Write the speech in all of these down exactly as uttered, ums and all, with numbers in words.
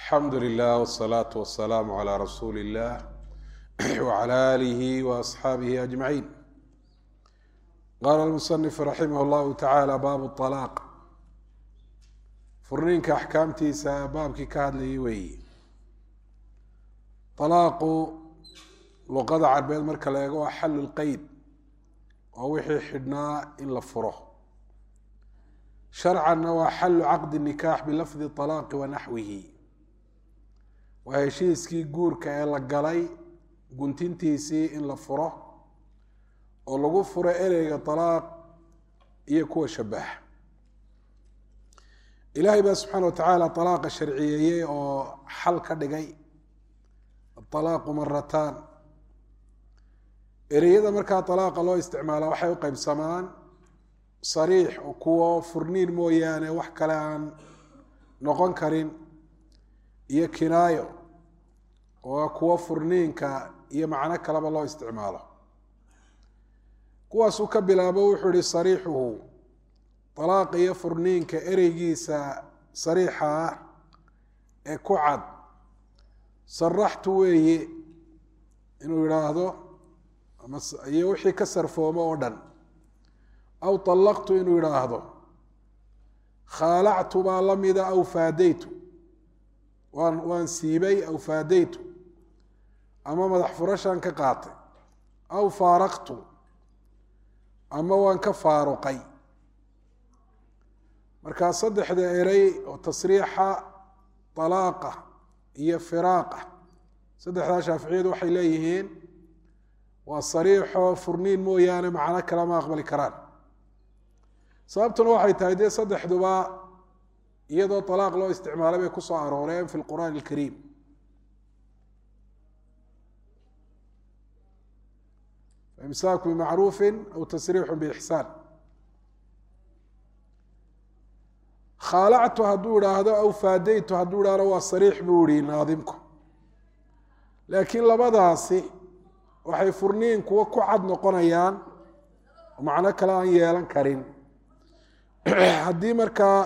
الحمد لله والصلاة والسلام على رسول الله وعلى آله وأصحابه أجمعين. قال المصنف رحمه الله تعالى: باب الطلاق. furniinka axkaamtiisa baabkii ka hadlayay weeye. طalaaqu luqada carbeed marka la eego waa xalu lqeyd, oo wixii xidhnaa in la furo. sharcanna waa xalu caqdi nikaax bilafdi طalaaqi wa naxwihi, waa heshiiskii guurka ee la galay guntintiisii in la furo oo lagu furo ereyga طalaaq iyo kuwa shabaha. ilaahay baa subxaana wa tacaala طalaaqa sharciyeeyey oo xal ka dhigay aطalaaqu marataan. ereyada markaa طalaaqa loo isticmaala waxay u qeybsamaan sariix oo kuwo furniin mooyaane wax kale aan noqon karin, iyo kinaayo oo kuwo furniinka iyo macno kaleba loo isticmaalo. kuwaasuu ka bilaabo wuxuu ihi sariixuhu, طalaaqa iyo furniinka ereygiisa sariixa ah ee ku cad. saraxtu weeye inuu yidhaahdo iyo wixii ka sarfoomo oo dhan. aw طalaqtu inuu yidhaahdo khaalactu baa la mida aw faadaytu, waan waan siibay aw faadaytu, ama madax furashaan ka qaatay. aw faaraqtu, ama waan ka faaruqay. markaa saddexda erey oo tasriixa, طalaaqa iyo firaaqa, saddexdaa shaaficiyadu waxay leeyihiin waa sariixo furniin mooyaane macno kale ma aqbali karaan. sababtuna waxay tahay dee saddexduba iyadoo طalaaq loo isticmaalay bay ku soo arooreen fi lqur'aan اlkariim. imsaaku bimacruufi aw tasriixu biixsaan. khaalactu hadduu idhaahdo aw faadaytu hadduu idhaahdo waa sariix buu ihi naadimku. laakiin labadaasi waxay furniin kuwo ku cad noqonayaan oo macno kale aan yeelan karin haddii markaa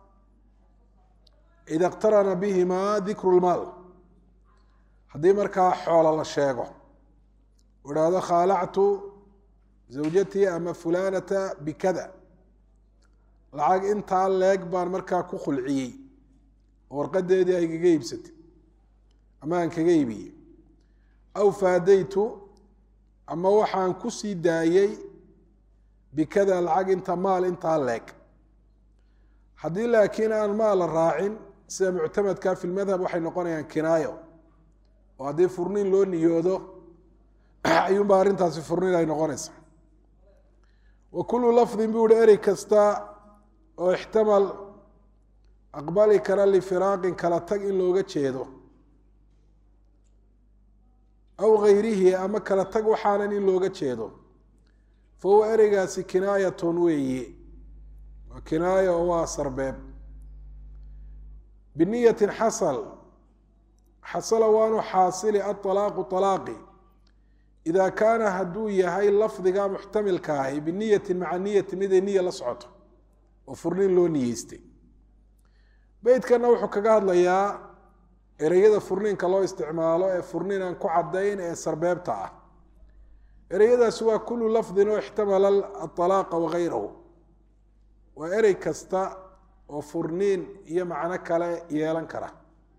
ida اqtarana bihima dikru lmaal, haddii markaa xoolo la sheego u idhaahdo khaalactu zawjatii ama fulanata bikada, lacag intaa leeg baan markaa ku khulciyey oo warqadeedii ay kaga iibsatay ama aan kaga iibiyey. aw faadaytu, ama waxaan ku sii daayey bikada lacag inta maal intaa leeg. haddii laakiin aan maal la raacin sida muctamadka fi lmadhab waxay noqonayaan kinaayo, oo haddii furniin loo niyoodo ayuunbaa arrintaasi furniin ay noqonaysa. wa kullu lafdin buu ihi erey kasta oo ixtamal aqbali kara lifiraaqin kala tag in looga jeedo, aw gayrihi ama kala tag waxaanan in looga jeedo, fa huwa ereygaasi kinaayatun weeye, waa kinaayo oo waa sarbeeb. biniyatin xasal, xasala waanu xaasili aطalaaqu طalaaqi idaa kaana hadduu yahay lafdiga muxtamilka ahi biniyatin maca niyati miday niya la socoto oo furniin loo niyeystay. beydkana wuxuu kaga hadlayaa ereyada furniinka loo isticmaalo ee furniin aan ku cadayn ee sarbeebta ah. ereyadaasi waa kullu lafdin oo ixtamala aطalaaqa wagayrahu, waa erey kasta oo furniin iyo macno kale yeelan kara,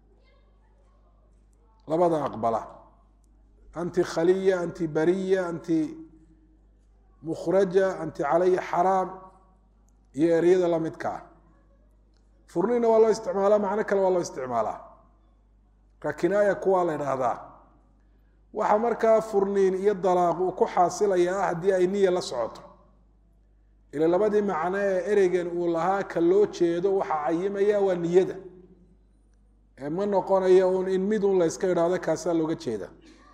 labada aqbala. anti khaliya, anti bariya, anti mukhraja, anti calaya xaraam, iyo ereyada lamidka ah. furniinna waa loo isticmaalaa, macno kale waa loo isticmaalaa. marka kinaaya kuwaa la idhaahdaa. waxa markaa furniin iyo dalaaq uu ku xaasilayaa haddii ay niya la socoto. ila labadii macno ee ereygan uu lahaa ka loo jeedo waxaa cayimaya waa niyada, ee ma noqonayo un in mid un la yska idhaahdo kaasaa looga jeeda.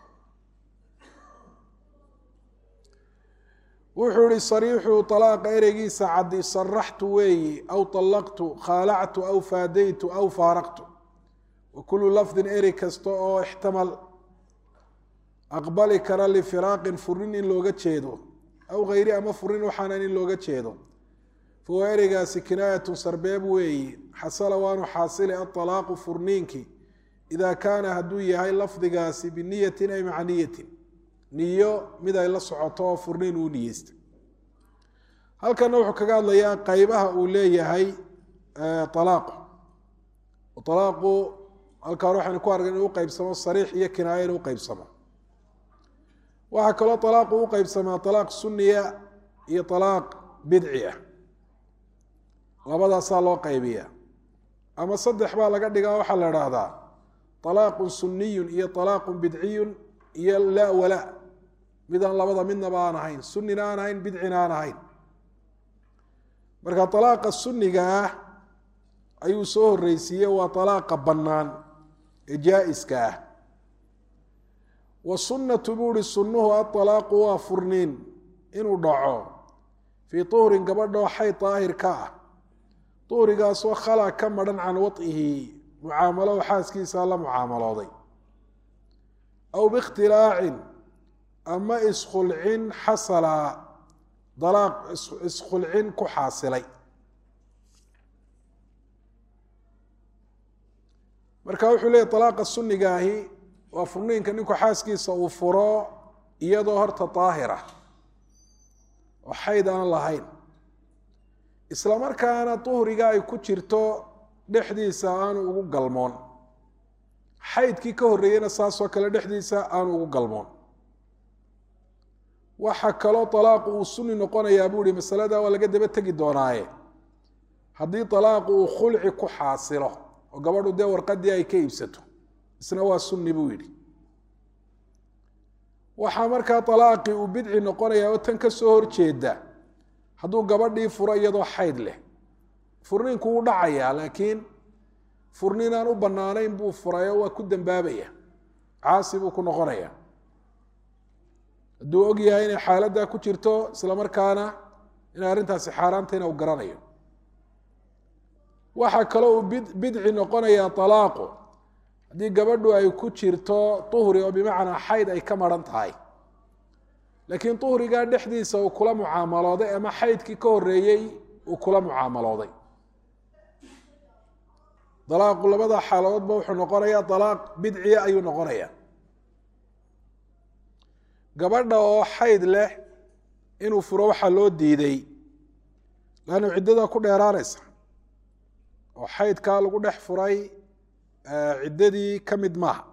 wuxuu ihi sariixu طalaaqa ereygiisa caddi saraxtu weeyi, aw طalaqtu, khaalactu, aw faadaytu, aw faaraqtu. wa kullu lafdin erey kasta oo ixtamal aqbali kara lifiraaqin furnin in looga jeedo, aw gayri ama furnin waxaanan in looga jeedo, fa huwa ereygaasi kinaayatun sarbeeb weeyi. xasala waanu xaasili aطalaaqu furniinkii إذا كان هدو يهي لفظigaasi بنية أي مع نية niyo mid ay la socoto furniin uu niyeysta halkan wuxuu kaga hadlayaa qaybaha uu leeyahay talaaq talaaqu halka waxaan ku argay inuu qaybsamo sariix iyo kinaayo inuu qaybsamo waxa kale talaaqu uu qaybsamaa talaaq sunniya iyo talaaq bidciya labadaas loo qaybiyaa ama saddex baa laga dhigaa waxa la raahdaa talaaq sunniy iyo talaaq bidciy iyo la wala midaan labada midna baan ahayn sunnina aan ahayn bidcina aan ahayn marka talaaqa sunniga ah ayuu soo horeysiiyay waa talaaqa bannaan ee jaa-iska ah wa sunnatu buuri sunnuhu at-talaaqu waa furniin inuu dhaco fii tuhrin gabadhoo xay daahir ka ah tuhrigaasoo khalaa ka madhan can wad'ihi mucaamalo xaaskiisa la mucaamalooday aw biikhtilaacin ama iskhulcin xasala dalaaq iskhulcin ku xaasilay marka wuxuu leeyahy talaaqa sunniga ahi waa furniinka ninku xaaskiisa uu furo iyadoo horta daahira oo xayd aan lahayn isla markaana tuhriga ay ku jirto dhexdiisa aanu ugu galmoon xaydkii ka horreeyeyna saasoo kale dhexdiisa aanu ugu galmoon waxa kaloo talaaqu uu sunni noqonayaa buu ihi masalada waa laga daba tegi doonaaye haddii talaaqu uu khulci ku xaasilo oo gabadhu dee warqadii ay ka iibsato isna waa sunni buu yidhi waxaa markaa talaaqii uu bidci noqonayaa oo tan ka soo horjeeda hadduu gabadhii furo iyadoo xayd leh furniinku wuu dhacayaa laakiin furniin aan u bannaanayn buu furayo waa ku dambaabaya caasi buu ku noqonaya hadduu og yahay inay xaaladdaa ku jirto isla markaana inay arrintaasi xaaraantayna u garanayo waxaa kaloo uu bidci noqonayaa talaaqu haddii gabadhu ay ku jirto tuhri oo bimacnaa xayd ay ka maran tahay laakiin tuhrigaa dhexdiisa uu kula mucaamalooday ama xaydkii ka horreeyey uu kula mucaamalooday dalaaqu labada xaaladoodba wuxuu noqonayaa dalaaq bidciya ayuu noqonayaa gabadha oo xayd leh inuu furo waxaa loo diiday laannu ciddadaa ku dheeraanaysa oo xaydkaa lagu dhex furay ciddadii ka mid maaha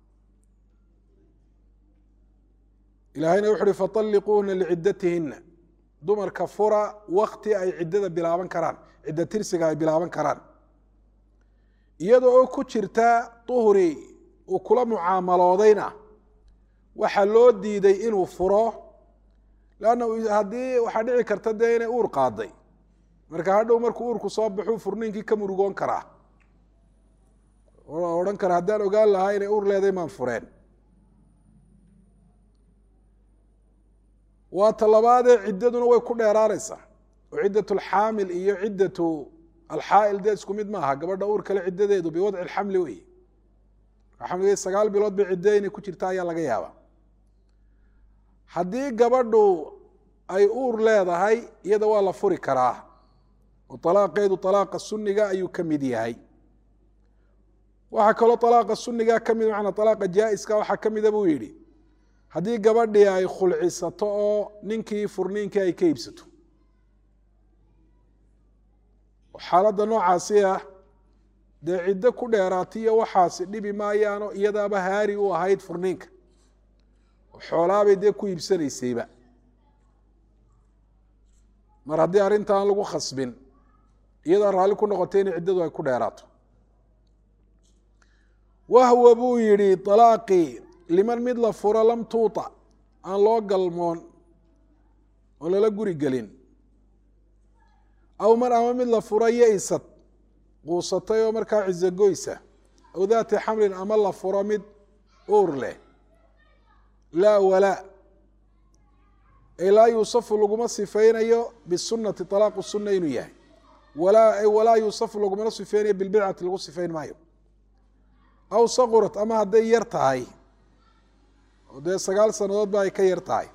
ilaahayna wuxu uhi faطalliquuhuna liciddatihinna dumarka fura wakti ay ciddada bilaaban karaan cidda tirsiga ay bilaaban karaan iyadoo oo ku jirta tuhri uu kula mucaamaloodayna waxaa loo diiday inuu furo lanna haddii waxaa dhici karta dee inay uur qaaday marka hadhow markuu uurku soo baxuu furniinkii ka murugoon karaa oo odhan kara haddaan ogaan lahaa inay uur leeday maan fureen waa talabaadee ciddaduna way ku dheeraanaysaa oo ciddat alxaamil iyo ciddatu alxaa'il dee isku mid maaha gabadha uur kale ciddadeedu biwadci alxamli wey xamligii sagaal bilood bay ciddo inay ku jirta ayaa laga yaabaa haddii gabadhu ay uur leedahay iyada waa la furi karaa oo talaaqeedu talaaqa sunniga ayuu ka mid yahay waxaa kaloo talaaqa sunniga ka mid macnaa talaaqa jaa-iska waxaa ka mida buu yidhi haddii gabadhii ay khulcisato oo ninkii furniinkii ay ka iibsato xaaladda noocaasi ah dee ciddo ku dheeraatiyo waxaasi dhibi maayaano iyadaaba haari u ahayd furniinka oo xoolaabay dee ku iibsanaysayba mar haddii arrinta aan lagu khasbin iyadaa raalli ku noqotay inay ciddadu ay ku dheeraato wahwa buu yidhi talaaqii liman mid la furo lam tuuta aan loo galmoon oo lala guri gelin aw mar ama mid la furo yaysad quusatay oo markaa cizogoysa aw daati xamlin ama la furo mid uur leh laa walaa ay laa yuusafu laguma sifaynayo bisunati talaaqu sunna inuu yahay walaa ay walaa yuusafu lagumana sifaynayo bilbidcati lagu sifayn maayo aw saqurat ama hadday yar tahay oo dee sagaal sannadoodba ay ka yar tahay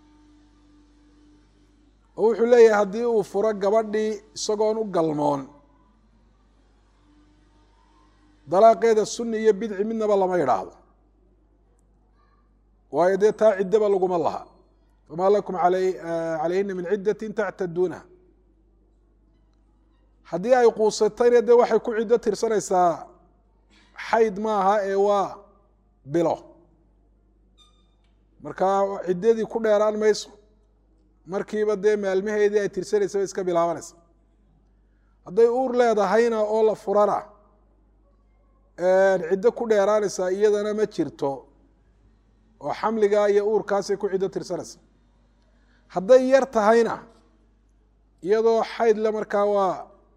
oo wuxuu leeyahay haddii uu furo gabadhii isagoon u galmoon dalaaqeeda sunni iyo bidci midnaba lama yidhaahdo waayo dee taa ciddaba laguma laha famaa lakum calayhina min ciddatin tactaduunaha haddii ay quusatayna dee waxay ku ciddo tirsanaysaa xayd maaha ee waa bilo markaa ciddadii ku dheeraan mayso markiiba dee maalmaheedii ay tirsanaysa bay iska bilaabanaysa hadday uur leedahayna oo la furana ciddo ku dheeraanaysaa iyadana ma jirto oo xamligaa iyo uurkaasay ku ciddo tirsanaysa hadday yar tahayna iyadoo xayd le markaa waa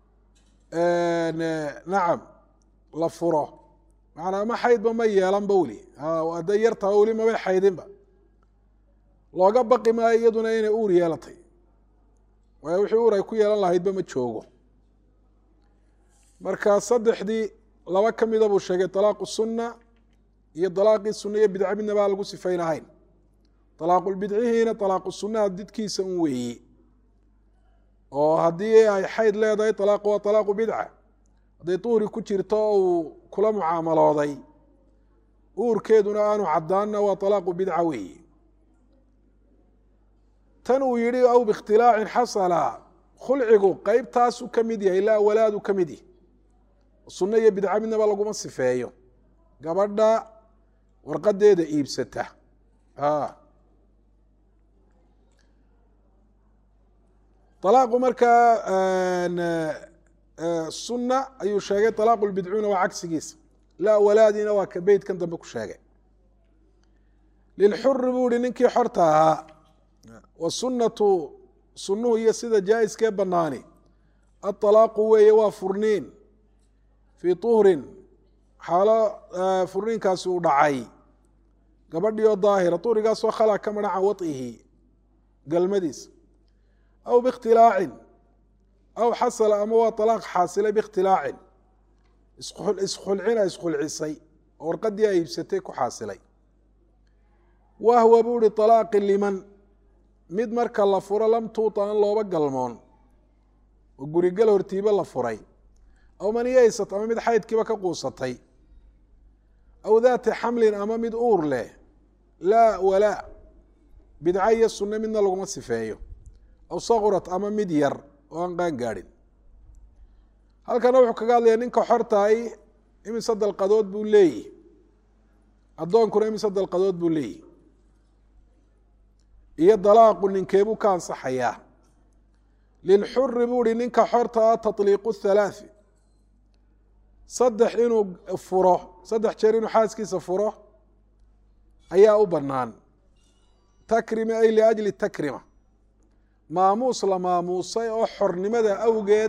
nacam la furo macanaa ma xaydba ma yeelanba weli hadday yar tahay weli mabay xaydinba looga baqi maayo iyaduna inay uur yeelatay waayo wixii uur ay ku yeelan lahaydba ma joogo marka saddexdii laba ka mida buu sheegay طalaaqu sunna iyo dalaaqii sunna iyo bidca midna baa lagu sifaynahayn طalaaqulbidcihiina طalaaqu sunnaha didkiisa un weeyi oo haddii ay xayd leedahay طalaaqu waa طalaaqu bidca hadday duhri ku jirto uu kula mucaamalooday uurkeeduna aanu caddaanna waa طalaaqu bidca weeyi tan uu yihi aw biاkhtilaacin xasala khulcigu qeybtaasuu ka mid yahay laa walaadu ka mid yahy sunno iyo bidca midnaba laguma sifeeyo gabadha warqadeeda iibsata طalaaqu markaa sunna ayuu sheegay طalaaqu lbidcuuna waa cagsigiisa laa walaadina waa ka beytkan dambe ku sheegay lilxuri buu ihi ninkii xorta ahaa wasunnatu sunnuhu iyo sida jaa-iskee banaani aطalaaqu weeye waa furniin fii tuhrin xaalo furniinkaasi uu dhacay gabadhii oo daahira tuhrigaasoo khalaa ka madhan can waطihi galmadiisa aw biاkhtilaacin aw xasala ama waa طalaaq xaasilay biاkhtilaacin iskhulcina iskhulcisay oo warqadii ay iibsatay ku xaasilay wahwa buu ihi طalaaqi liman mid marka la furo lam tuuta an looba galmoon oo gurigal hortiiba la furay aw man yaysat ama mid xaydkiiba ka quusatay aw daati xamlin ama mid uur leh laa walaa bidca iyo sunne midna laguma sifeeyo aw saqurat ama mid yar oo aan qaan gaadhin halkana wuxuu kaga hadlaya ninka xortaay imise dalqadood buu leeyihi addoonkuna imise dalqadood buu leeyihi iyo dalaaqu ninkeebuu ka ansaxayaa lilxuri buu ihi ninka xorta a taطliiqu halaaثi saddex inuu furo saddex jeer inuu xaaskiisa furo ayaa u bannaan takrima ay liajli takrima maamuus la maamuusay oo xornimada awgeed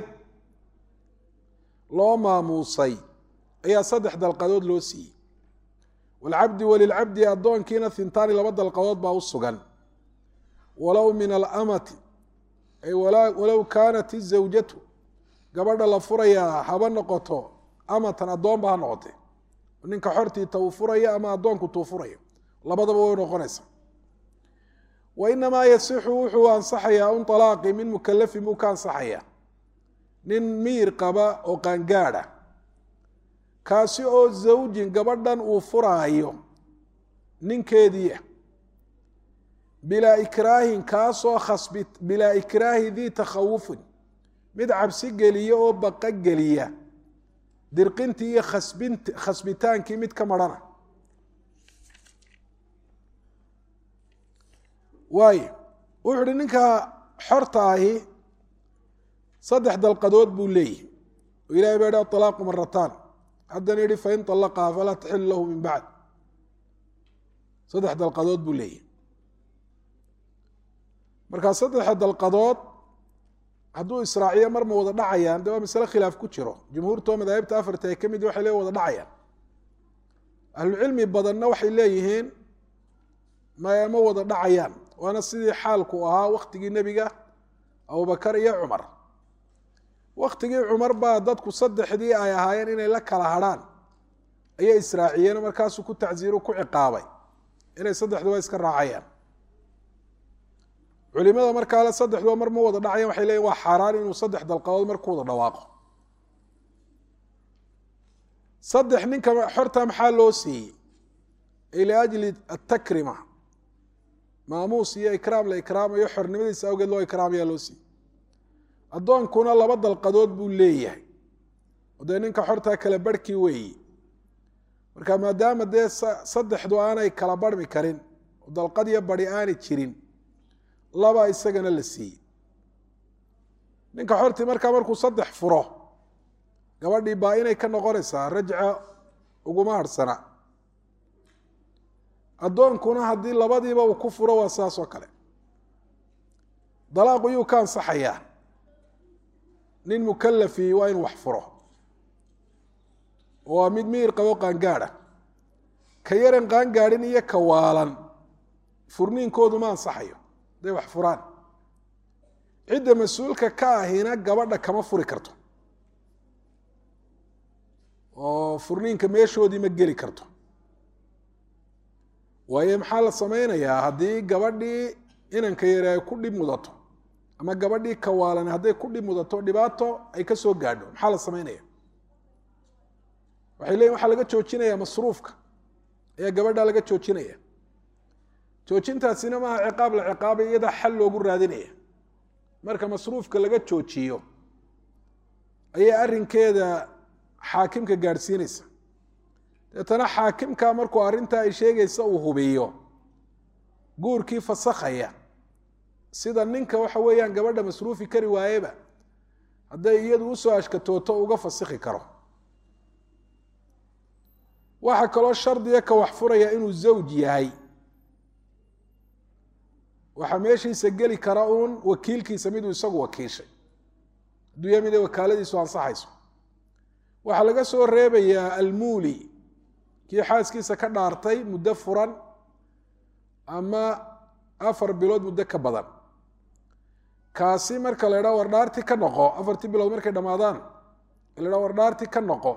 loo maamuusay ayaa saddex dalqadood loo siiyey waalcabdi walilcabdi addoonkiina hintaani laba dalqadood baa u sugan walow min alamati ay walow kaanat izawjatu gabadha la furayaa haba noqoto amatan addoonba ha noqote ninka xortii ta uu furaya ama addoonku tuu furayo labadaba way noqonaysa wa inamaa yasixu wuxuu ansaxayaa un طalaaqi min mukalafin buu ka ansaxayaa nin miir qaba oo qaangaadha kaasi oo zawjin gabadhan uu furaayo ninkeediia bilaa ikraahin kaasoo khasbi bilaa ikraahi dii takhawufin mid cabsi geliya oo baqa geliya dirqintii iyo khasbint khasbitaankii mid ka marhana waayo wuxu uhi ninka xorta ahi saddex dalqadood buu leeyihi oo ilahay baa yihi aطalaaqu marataan haddana yihi fain طalaqaha falaa taxilu lahu min bacd saddex dalqadood buu leeyihi markaa saddexa dalqadood hadduu israaciyo mar ma wada dhacayaan de waa masale khilaaf ku jiro jumhuurtoo madaahibta afarta ay ka mid waxay le wada dhacayaan ahlucilmi badanna waxay leeyihiin ma ma wada dhacayaan waana sidii xaalku ahaa waktigii nebiga abubakar iyo cumar waktigii cumar baa dadku saddexdii ay ahaayeen inay la kala hadrhaan ayay israaciyeen markaasuu ku tacsiiru ku ciqaabay inay saddexduba iska raacayaan culimada markaa le saddexduba mar ma wada dhacayan waxay leeyihin waa xaaraan inuu saddex dalqadood mar ku wada dhawaaqo saddex ninka xorta maxaa loo siiyey liajli atakrima maamuus iyo ikraam la ikraamayo xornimadiisa awgeed loo ikraamaya loo siiyey addoonkuna laba dalqadood buu leeyahay oo dee ninka xortaa kala barhkii weeyi marka maadaama dee saddexdu aanay kala barhmi karin oo dalqad iyo bari aanay jirin laba isagana la siiyey ninka xortii markaa markuu saddex furo gabadhii baa inay ka noqonaysaa rajca uguma harhsana addoonkuna haddii labadiiba uu ku furo waa saas oo kale dalaaqu yuu ka ansaxayaa nin mukalafi waa inu wax furo oo waa mid miyir qabo qaangaadha ka yaran qaangaadhin iyo ka waalan furniinkoodu ma ansaxayo hadday wax furaan cidda mas-uulka ka ahina gabadha kama furi karto oo furniinka meeshoodii ma geli karto waayo maxaa la sameynayaa haddii gabadhii inanka yare ay ku dhib mudato ama gabadhii kawaalan hadday ku dhib mudato dhibaato ay ka soo gaadho maxaa la sameynaya waxay leeyihin waxaa laga joojinaya masruufka ayaa gabadha laga joojinaya joojintaasina maaha ciqaab la ciqaabay iyadaa xal loogu raadinaya marka masruufka laga joojiyo ayaa arrinkeeda xaakimka gaadhsiinaysa deetana xaakimka markuu arrintaa ay sheegaysa uu hubiyo guurkii fasakhaya sida ninka waxa weeyaan gabadha masruufi kari waayeba hadday iyadu usoo ashkatooto uga fasikhi karo waxaa kaloo shardiga ka wax furaya inuu zawj yahay waxaa meeshiisa geli kara uun wakiilkiisa miduu isagu wakiishay hadduu yahay mid wakaaladiisu ansaxayso waxaa laga soo reebayaa almuuli kii xaaskiisa ka dhaartay muddo furan ama afar bilood muddo ka badan kaasi marka la idhaha war dhaarti ka noqo afartii bilood markay dhammaadaan la idhaha war dhaarti ka noqo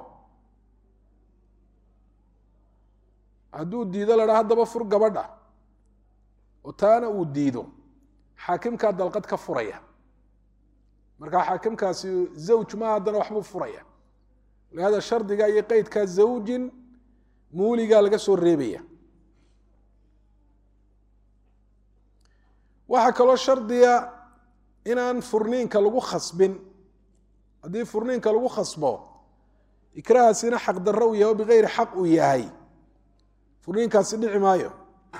hadduu diido la idhaha haddaba fur gabadha oo taana uu diido xaakimkaa dalqad ka furaya markaa xaakimkaasi zawj ma haddana waxbuu furaya lihada shardiga iyo qeydkaa zawjin muuligaa laga soo reebaya waxaa kaloo shardiga inaan furniinka lagu khasbin haddii furniinka lagu khasbo ikrahaasina xaq darro uu yahay o bigayri xaq uu yahay furniinkaasi dhici maayo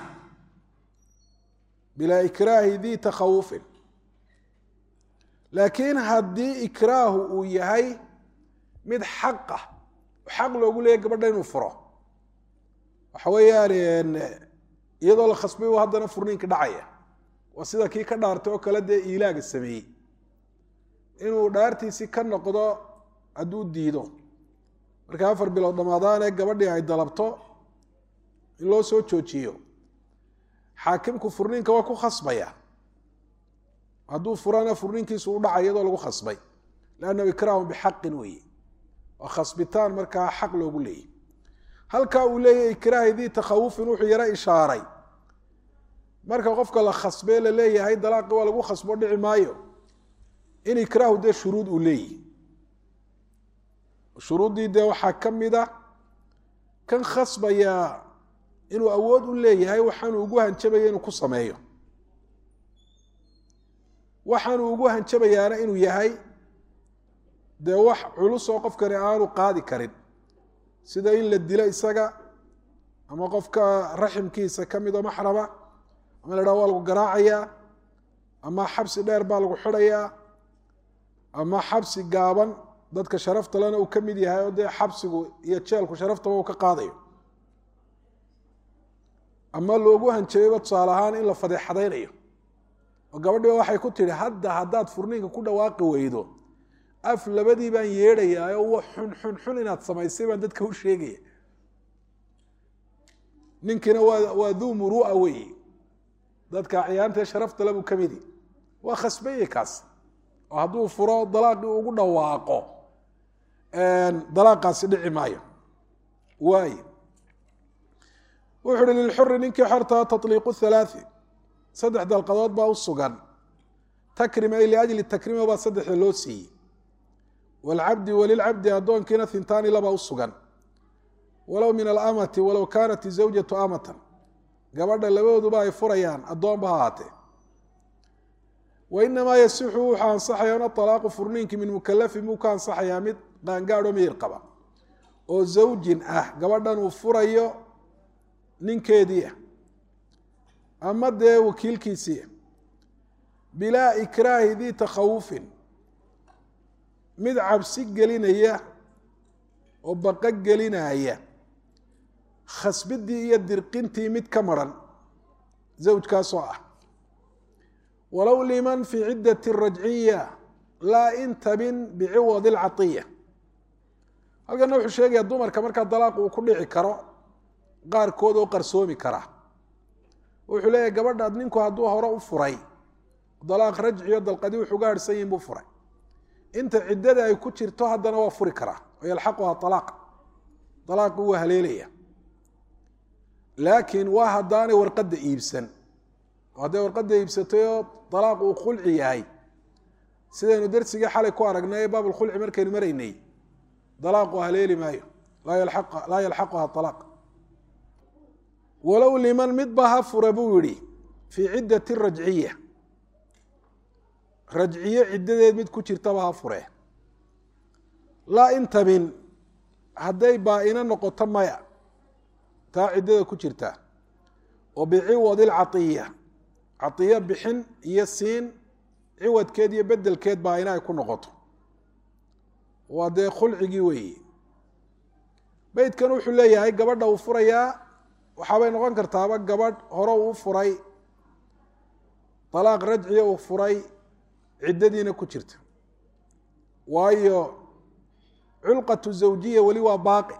bilaa ikraahi dii takhawufin laakiin haddii ikraahu uu yahay mid xaqa xaq loogu leeyahy gabadha inuu furo waxa weeyaan iyadoo la khasbay u haddana furniinka dhacaya waa sida kii ka dhaartay oo kale dee iilaaga sameeyey inuu dhaartiisii ka noqdo hadduu diido marka afar bilood dhamaadaanee gabadhii ay dalabto in loo soo joojiyo xaakimku furniinka waa ku khasbaya hadduu furana furniinkiisu u dhacay iyadoo lagu khasbay lannahu ikraahun bixaqin weeye waa khasbitaan markaa xaq loogu leeyay halkaa uu leeyahy ikraahi dii takhawufin wuxuu yaro ishaaray marka qofka la khasbee la leeyahay dalaaqi waa lagu khasbo dhici maayo in ikraahu dee shuruud uu leeyahy shuruuddii dee waxaa ka mid a kan khasbayaa inuu awood u leeyahay waxaanuu ugu hanjabaya inuu ku sameeyo waxaanuu ugu hanjabayaana inuu yahay dee wax culus oo qofkani aanu qaadi karin sida in la dilo isaga ama qofka raximkiisa ka midoo maxrama ama la dhaha waa lagu garaacayaa ama xabsi dheer baa lagu xidhayaa ama xabsi gaaban dadka sharafta lena uu ka mid yahay oo dee xabsigu iyo jeelku sharaftaba uu ka qaadayo ama loogu hanjabayba tusaale ahaan in la fadeexadaynayo oo gabadhiiba waxay ku tidhi hadda haddaad furniinka ku dhawaaqi weydo af labadii baan yeedhayaa oo xun xun xun inaad samaysay baan dadka u sheegaya ninkiina waa waa duu murua weeye dadka ciyaanta sharafta labuu ka midi waa khasbaye kaas oo hadduu furo dalaaqii ugu dhawaaqo dalaaqaasi dhici maayo waay wuxu uhi lilxuri ninkii xortaa taطliiqu halaaثi saddex dalqadood baa u sugan takrima ay liajli takrima baa saddexda loo siiyey wاlcabdi walilcabdi addoonkiina hintaani labaa u sugan walow min alamati walow kaanat izawjatu amatan gabadha labadooduba ay furayaan addoonba ha ahaatee wainamaa yasixu wuxuu ansaxaya un alaaqu furniinki min mukalafin buu ka ansaxayaa mid qaangaadho miyir qaba oo zawjin ah gabadhan uu furayo ninkeediia ama dee wakiilkiisiia bilaa ikraahi dii takhawufin mid cabsi gelinaya oo baqa gelinaya khasbidii iyo dirqintii mid ka maran zawjkaasoo ah walow liman fii ciddati rajciya laa intabin biciwadi lcaiya halkana wuxuu sheegaya dumarka markaa dalaaq uu ku dhici karo qaarkood oo qarsoomi kara wuxuu leeyahy gabadhaad ninku hadduu hore u furay dalaaq rajciyo dalqadi wuxuu ga harhsan yihin buu furay inta ciddada ay ku jirto haddana waa furi karaa oo yalxaquha alaaq dalaaqi waa haleelaya laakiin waa haddaanay warqadda iibsan oo hadday warqadda iibsatayoo dalaaq uu khulci yahay sidaynu dersigii xalay ku aragnay ee baabulkhulci markaynu maraynay dalaaqu haleeli maayo laa yalxaquha alaaq walow liman midba ha fura buu yihi fii ciddati rajciya rajciye ciddadeed mid ku jirtaba ha furee laa intabin hadday baa-ino noqoto maya taa ciddada ku jirta oo biciwadi lcaiya caiya bixin iyo siin ciwadkeed iyo bedelkeed baa-ina ay ku noqoto waa dee khulcigii weeye beydkan wuxuu leeyahay gabadha uu furayaa waxaabay noqon kartaaba gabadh hore uu furay dalaaq rajciya uu furay ciddadiina ku jirta waayo culqatu zawjiya weli waa baaqi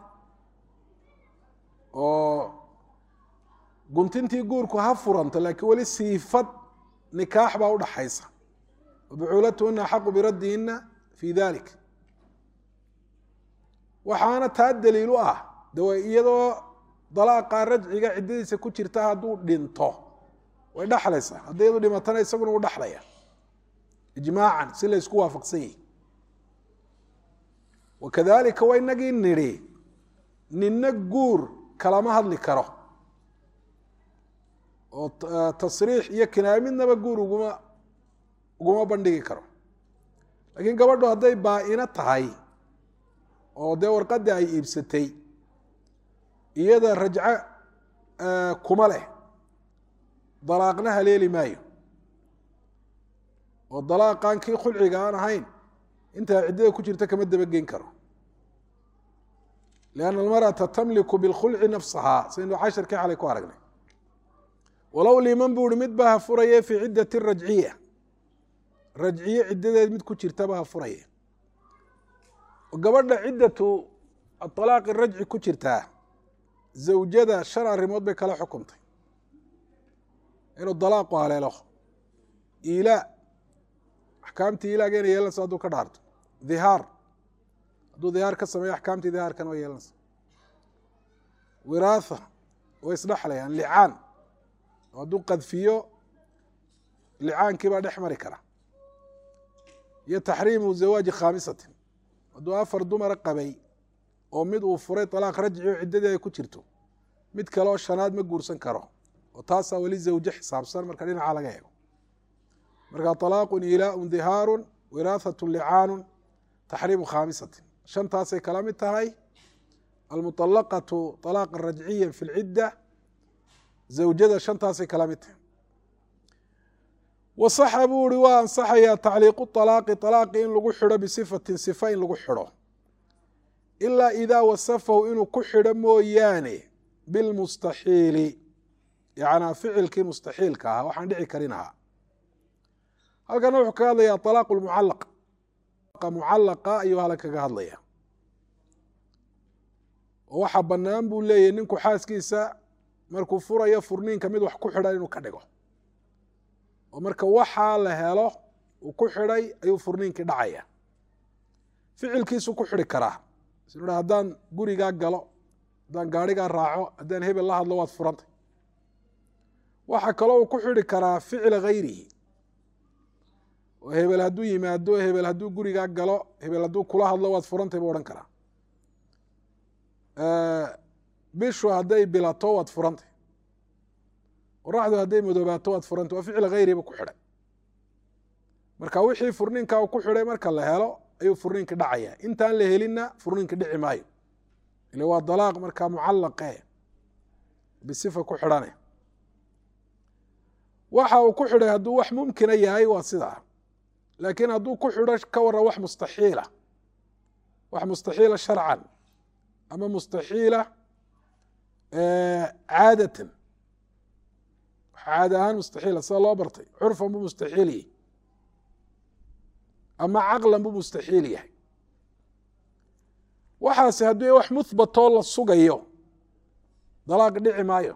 oo guntintii guurku ha furanta laakiin weli siifad nikaax baa udhaxaysa wabucuulatuhuna axaqu biraddihinna fii dalik waxaana taa daliil u ah dawa iyadoo dalaaqa rajciga ciddadiisa ku jirta hadduu dhinto way dhaxlaysaa hadday iyadu dhimatana isaguna u dhaxlaya ijmaacan si la ysku waafaqsan yihi wakadalika waa inagii nidhi nina guur kalama hadli karo oo tasriix iyo kinaaya midnaba guur uguma uguma bandhigi karo laakiin gabadhu hadday baa-ino tahay oo dee warqadda ay iibsatay iyada rajco kuma leh dalaaqna haleeli maayo oo dalaaqan kii khulciga aan ahayn intaa ciddada ku jirta kama dabageyn karo lianna almar'ata tamliku bilkhulci nafsahaa saynu casharkii xalay ku aragnay walow liman buu uhi mid baa ha furaye fii ciddati rajciya rajciye ciddadeed mid ku jirtaba ha furaye oo gabadha ciddatu alaaqi rajci ku jirtaa zawjada shan arrimood bay kala xukuntay inuu dalaaqu haleelo ilaa axkaamtii ilaaga inay yeelanaysa hadduu ka dhaarto dhihaar hadduu dhihaar ka sameeyo axkaamtii dhihaarkana way yeelanaysa wiraatha way isdhexlayaan licaan hadduu qadfiyo licaankii baa dhex mari kara iyo taxriimu zawaaji khaamisatin hadduu afar dumara qabay oo mid uu furay alaaq rajci oo ciddadii ay ku jirto mid kale oo shanaad ma guursan karo oo taasaa weli zawje xisaabsan marka dhinaca laga eego marka طalaaqun ilaaun dhihaarun wiraathatun licaanun taxriimu khaamisatin shantaasay kala mid tahay almuطalaqatu طalaaqa rajciya fi lcidda zawjada shantaasay kala mid tahay wasaxa buu uri waa ansaxayaa tacliiqu طalaaqi طalaaqi in lagu xidho bisifatin sifa in lagu xidho ilaa idaa wasafahu inuu ku xidho mooyaane bilmustaxiili yanaa ficilkii mustaxiilka ahaa waxaan dhici karin ahaa halkana wuxuu kaga hadlayaa طalaaq mucalaq mucalaqa ayuu hala kaga hadlaya oo waxa banaan buu leeyahy ninku xaaskiisa markuu furayo furniinka mid wax ku xidhan inuu ka dhigo oo marka waxaa la helo uu ku xidhay ayuu furniinkii dhacaya ficilkiisu ku xidhi karaa sinu haddaan gurigaa galo haddaan gaarigaa raaco haddaan hebel la hadlo waad furantay waxaa kaloo uu ku xidhi karaa ficila hayrihi oo hebel hadduu yimaado hebel hadduu gurigaa galo hebel hadduu kula hadlo waad furantay buu odhan karaa bishu hadday bilato waad furantay qoraxdu hadday madoobaato waad furantay waa ficil hayriba ku xidhay marka wixii furniinka uu ku xidhay marka la helo ayuu furniinka dhacaya intaan la helinna furniinka dhici maayo ila waa dalaaq markaa mucallaqe bisifa ku xidhane waxa uu ku xidhay hadduu wax mumkina yahay waa sidaa laakiin hadduu ku xidho ka waran wax mustaxiila wax mustaxiila sharcan ama mustaxiila caadatan caada ahaan mustaxiila sida loo bartay curfan buu mustaxiil yahay ama caqlan buu mustaxiil yahay waxaase hadduu wax muhbatoo la sugayo dalaaq dhici maayo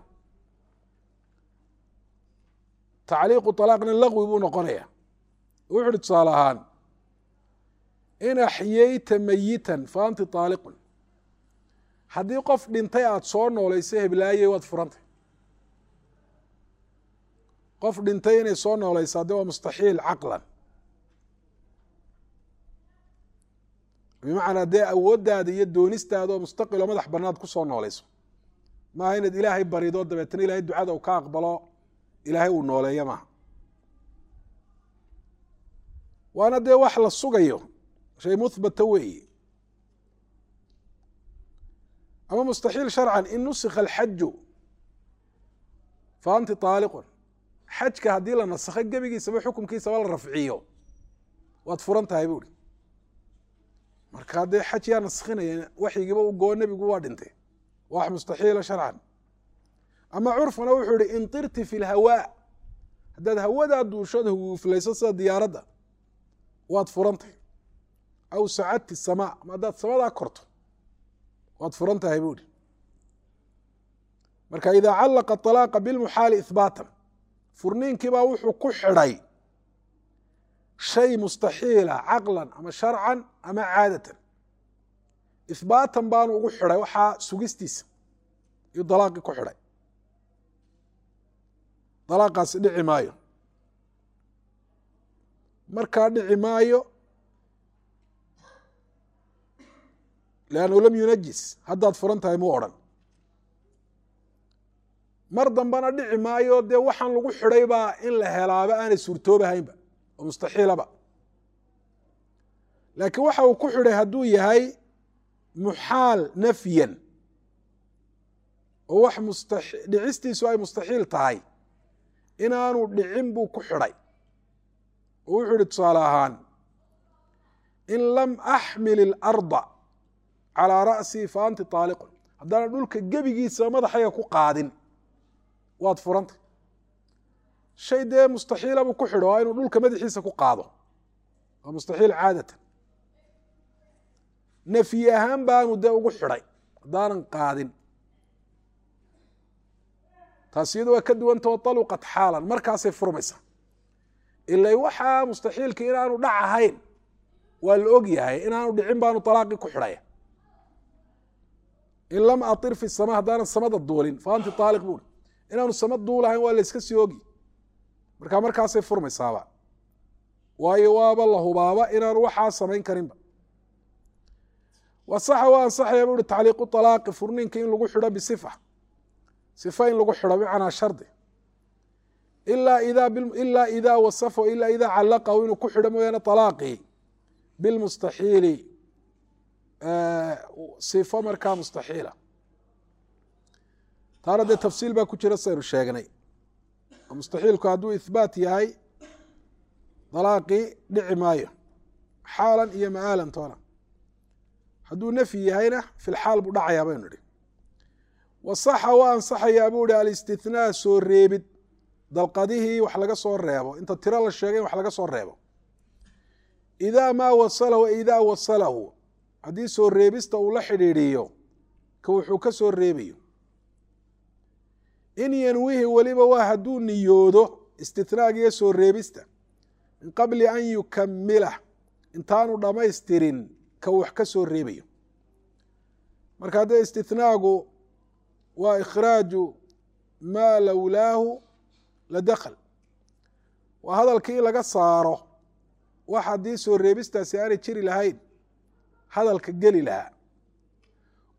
tacliiqu طalaaqna lagwi buu noqonaya wuxu uhi tusaale ahaan in axyeyta mayitan fa anti طaaliqun haddii qof dhintay aada soo noolaysa heblaayey waad furantay qof dhintay inay soo noolaysa haddii waa mustaxiil caqlan bimacnaa dee awooddaada iyo doonistaada oo mustaqiloo madax banaad ku soo noolayso maaha inaad ilaahay barido dabeetana ilahay ducada uu ka aqbalo ilaahay uu nooleeyo maaha waana dee wax la sugayo shay muhbata weeye ama mustaxiil sharcan in nusikha alxaju fa anti طaaliqun xajka haddii la nasakho gebigiisaba xukumkiisaba la rafciyo waad furan tahay bu uhi marka haddee xaj yaa naskhinaya waxyigiiba u goo nebigu waa dhintay wax mustaxiila sharcan ama curfana wuxuu ihi intirti fi lhawaa haddaad hawadaa duushada huuflayso sida diyaaradda waad furantay aw sacadti samaa ama haddaad samadaa korto waad furan tahay bu uhi marka idaa callaqa طalaaqa bilmuxaali ihbaatan furniinkiibaa wuxuu ku xidhay shay mustaxiila caqlan ama sharcan ama caadatan ihbaatan baanu ugu xidhay waxaa sugistiisa iyo dalaaqii ku xidhay dalaaqaasi dhici maayo markaa dhici maayo lannahu lam yunajis haddaad furan tahay muu odhan mar dambana dhici maayo dee waxaan lagu xidhay baa in la helaaba aanay suurtoobahaynba oo mustaxiilaba laakiin waxa uu ku xidhay hadduu yahay muxaal nafyan oo wax musta dhicistiisu ay mustaxiil tahay inaanu dhicin buu ku xidhay oo wuxuu ihi tusaale ahaan in lam axmil ilarda calىa ra'sii fa anti طaaliqun haddaana dhulka gebigiisa madaxayga ku qaadin waad furantay shay dee mustaxiila buu ku xidho waa inuu dhulka madaxiisa ku qaado waa mustaxiil caadatan nafyi ahaan baanu dee ugu xidhay haddaanan qaadin taas iyado waa ka duwantao طaluqat xaalan markaasay furmaysaa ila waxaa mustaxiilka inaanu dhac ahayn waa la og yahay inaanu dhicin baanu طalaaqii ku xidhaya in lam aطir fi الsama haddaanan samada duulin fa anti طaaliq bui inaanu sama duulahayn waa la iska sii ogi markaa markaasay furmaysaaba waayo waaba la hubaaba inaanu waxaa samayn karinba wasaxa waa ansaxaya bu uhi tacliiqu طalaaqi furniinka in lagu xidho bisifa sifa in lagu xidho bimacnaa shardi ilaa idaa ilaa idaa wasafo ilaa idaa callaqahu inuu ku xidho mooyaane طalaaqii bilmustaxiili sifo markaa mustaxiila taana dee tafsiil baa ku jira saynu sheegnay mustaxiilku hadduu ihbaat yahay dalaaqii dhici maayo xaalan iyo ma'aalan toona hadduu nafyi yahayna fi lxaal buu dhacayaa baynu idhi wasaxa waa ansaxayaa buu ihi alistithnaa soo reebid dalqadihii wax laga soo reebo inta tiro la sheegay in wax laga soo reebo idaa maa wasalahu idaa wasalahu haddii soo reebista uu la xidhiidhiyo ka wuxuu ka soo reebayo in yanwihi weliba waa hadduu niyoodo istithnaagiyo soo reebista min qabli an yukamilah intaanu dhammaystirin ka wax ka soo reebayo marka haddee istithnaagu waa ikhraaju maa lowlaahu la dakl waa hadalkii in laga saaro wax haddii soo reebistaasi aanay jiri lahayn hadalka geli lahaa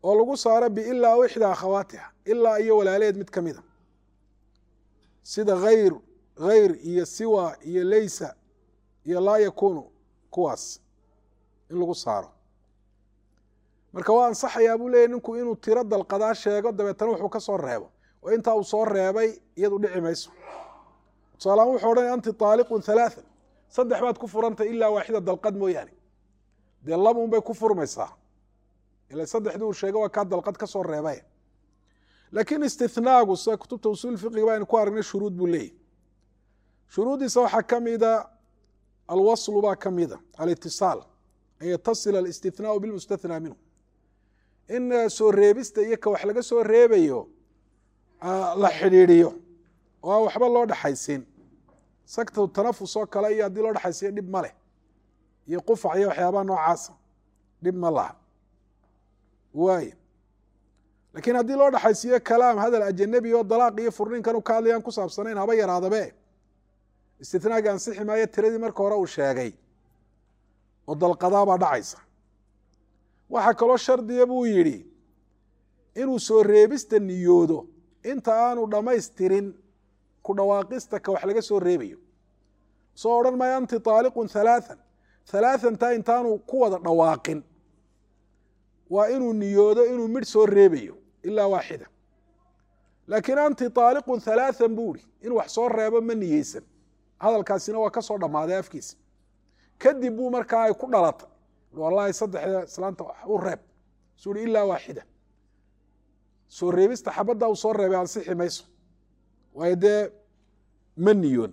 oo lagu saaro biilaa aw ixdaa akhawaatiha ilaa iyo walaaleed mid ka mida sida hayr hayr iyo siwa iyo laysa iyo laa yakuunu kuwaas in lagu saaro marka waa ansaxayaa buu leeyahy ninku inuu tiro dalqadaa sheego dabeetana wuxuu ka soo reebo oo intaa uu soo reebay iyadu dhici mayso tusaalahaan wuxuu odhanaya anti taaliqun halaathan saddex baad ku furantay ilaa waaxida dalqad mooyaane dee laba un bay ku furmaysaa ila saddexdii uu sheegay waa kaa dalqad ka soo reebay laakiin istinaagu sida kutubta usuul fiqiga baynu ku aragnay shuruud buu leeyahy shuruuddiisa waxaa ka mida alwaslu baa ka mida alitisaal an yatasila alistinaau bilmustathnaa minhu in soo reebista iyo ka wax laga soo reebayo la xidhiidhiyo oo aan waxba loo dhexaysin sakta tanafus oo kale iyo haddii loo dhexaysiyo dhib ma leh iyo qufac iyo waxyaabaha noocaasa dhib ma laha waay laakiin haddii loo dhexaysiiyo kalaam hadal ajanabi oo dalaaq iyo furniinkan u ka hadlayaan ku saabsanayn haba yaraadabe istitnaagi ansixi maayo tiradii marka hore uu sheegay oo dalqadaabaa dhacaysa waxaa kaloo shardiya buu yidhi inuu soo reebista niyoodo inta aanu dhammaystirin ku dhawaaqista ka wax laga soo reebayo soo odhan maayo anti taaliqun halaathan halaahantaa intaanu ku wada dhawaaqin waa inuu niyoodo inuu midh soo reebayo ilaa waaxida laakiin anti taaliqun halaathan buu ihi inuu wax soo reebo ma niyeysan hadalkaasina waa ka soo dhammaaday afkiisa kadib buu markaa ay ku dhalatay wallahi saddexda islaanta u reeb suu ihi ilaa waaxida soo reebista xabadda uu soo reebay ansixi mayso waayo dee ma niyoon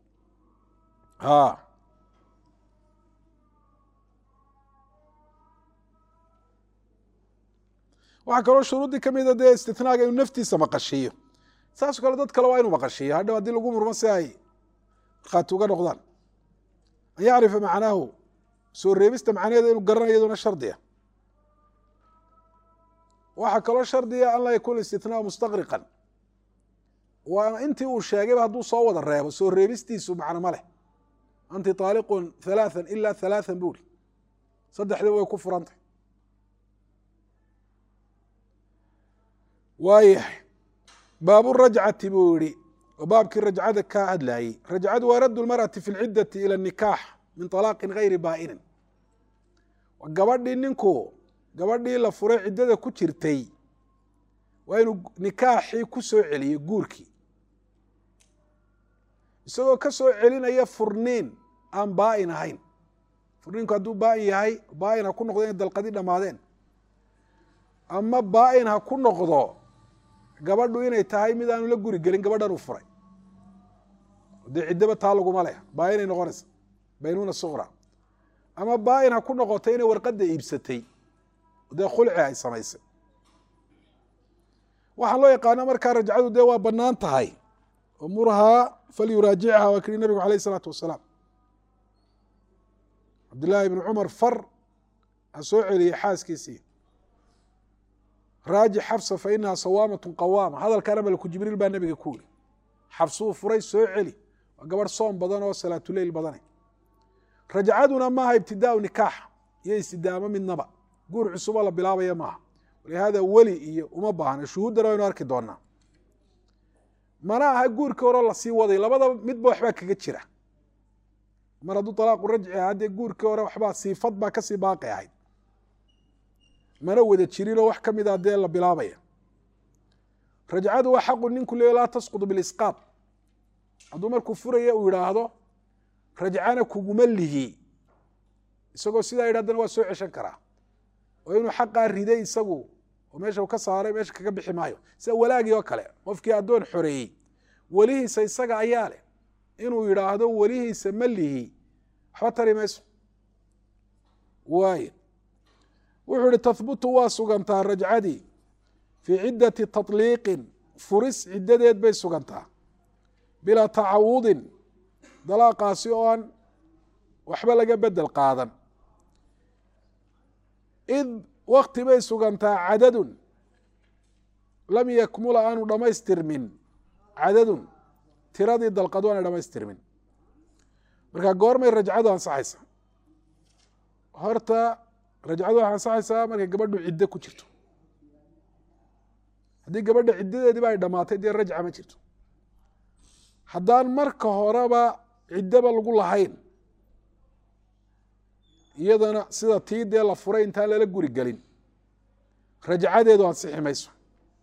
waxaa kaloo shuruuddii ka mida dee istinaaga inuu naftiisa maqashiiyo saasoo kale dad kale waa inuu maqashiiyo hadhow haddii lagu murmo si ay markhaati uga noqdaan an yacrifa macnaahu soo reebista macnaheeda inuu garanayo iyaduna shardiya waxaa kaloo shardiya an laa yakuuna istithnaa mustaqriqan waa intii uu sheegayba hadduu soo wada reebo soo reebistiisu macno ma leh anti taaliqun halaathan ilaa halaathan buu ihi saddexdiiba way ku furantay waayahay baaburajcati buu yihi oo baabkii rajcada ka hadlayey rajcadu waa raddu lmar'ati fi lciddati ila nikaax min talaaqin gayri baa'inin gabadhii ninku gabadhii la furay ciddada ku jirtay waa inuu nikaaxii ku soo celiyo guurkii isagoo ka soo celinaya furniin aan baa'in ahayn furniinku hadduu baa'in yahay baa'in ha ku noqdo inay dalqadii dhammaadeen ama baa'in ha ku noqdo gabadhu inay tahay mid aanu la guri gelin gabadhan uu furay dee ciddaba taa laguma leh baa'inay noqonaysa baynuuna suqra ama baa'in ha ku noqotay inay warqadda iibsatay dee khulci ay samaysay waxaa loo yaqaano markaa rajcadu dee waa bannaan tahay umurhaa falyuraajichaa waa kii nabigu alayh isalaatu wasalaam cabdillaahi ibni cumar far ha soo celiyey xaaskiisii raaji xabsa fa inaha sawaamatun qawaama hadalkaana malaku jibriil baa nabiga ku yiri xabsuu furay soo celi waa gabadh soom badan oo salaatuleyl badane rajcaduna maaha ibtidaau nikaax iyo istidaamo midnaba guur cusuboo la bilaabaya maaha walihaada weli iyo uma baahna shuhuuddana waynu arki doonaa mana aha guurkii horeo lasii waday labadaba midba waxbaa kaga jira mar hadduu talaaqu rajci aha dee guurkii hore waxbaa siifad baa kasii baaqi ahayd mana wada jirinoo wax ka mida dee la bilaabaya rajcadu waa xaqu ninku leeyo laa tasqudu bilisqaad hadduu markuu furaya uu yidhaahdo rajcana kuguma lihi isagoo sidaa yidhi haddana waa soo ceshan karaa oo inuu xaqaa riday isagu oo meesha uu ka saaray meesha kaga bixi maayo sida walaagii oo kale qofkii addoon xoreeyey welihiisa isaga ayaa leh inuu yidhaahdo welihiisa ma lihi waxba tari mayso waay wuxuu ihi tahbutu waa sugantaa rajcadii fii ciddati taطliiqin furis ciddadeed bay sugantaa bilaa tacawudin dalaaqaasi oo aan waxba laga bedel qaadan id wakti bay sugantaa cadadun lam yakmula aanu dhammaystirmin cadadun tiradii dalqadu aanay dhamaystirmin marka goormay rajcadu ansaxaysa horta rajcadu waxay ansaxaysaa markay gabadhu ciddo ku jirto haddii gabadha ciddadeediiba ay dhammaatay dee rajca ma jirto haddaan marka horeba ciddaba lagu lahayn iyadana sida tii dee la furay intaan lala guri gelin rajcadeedu ansixi mayso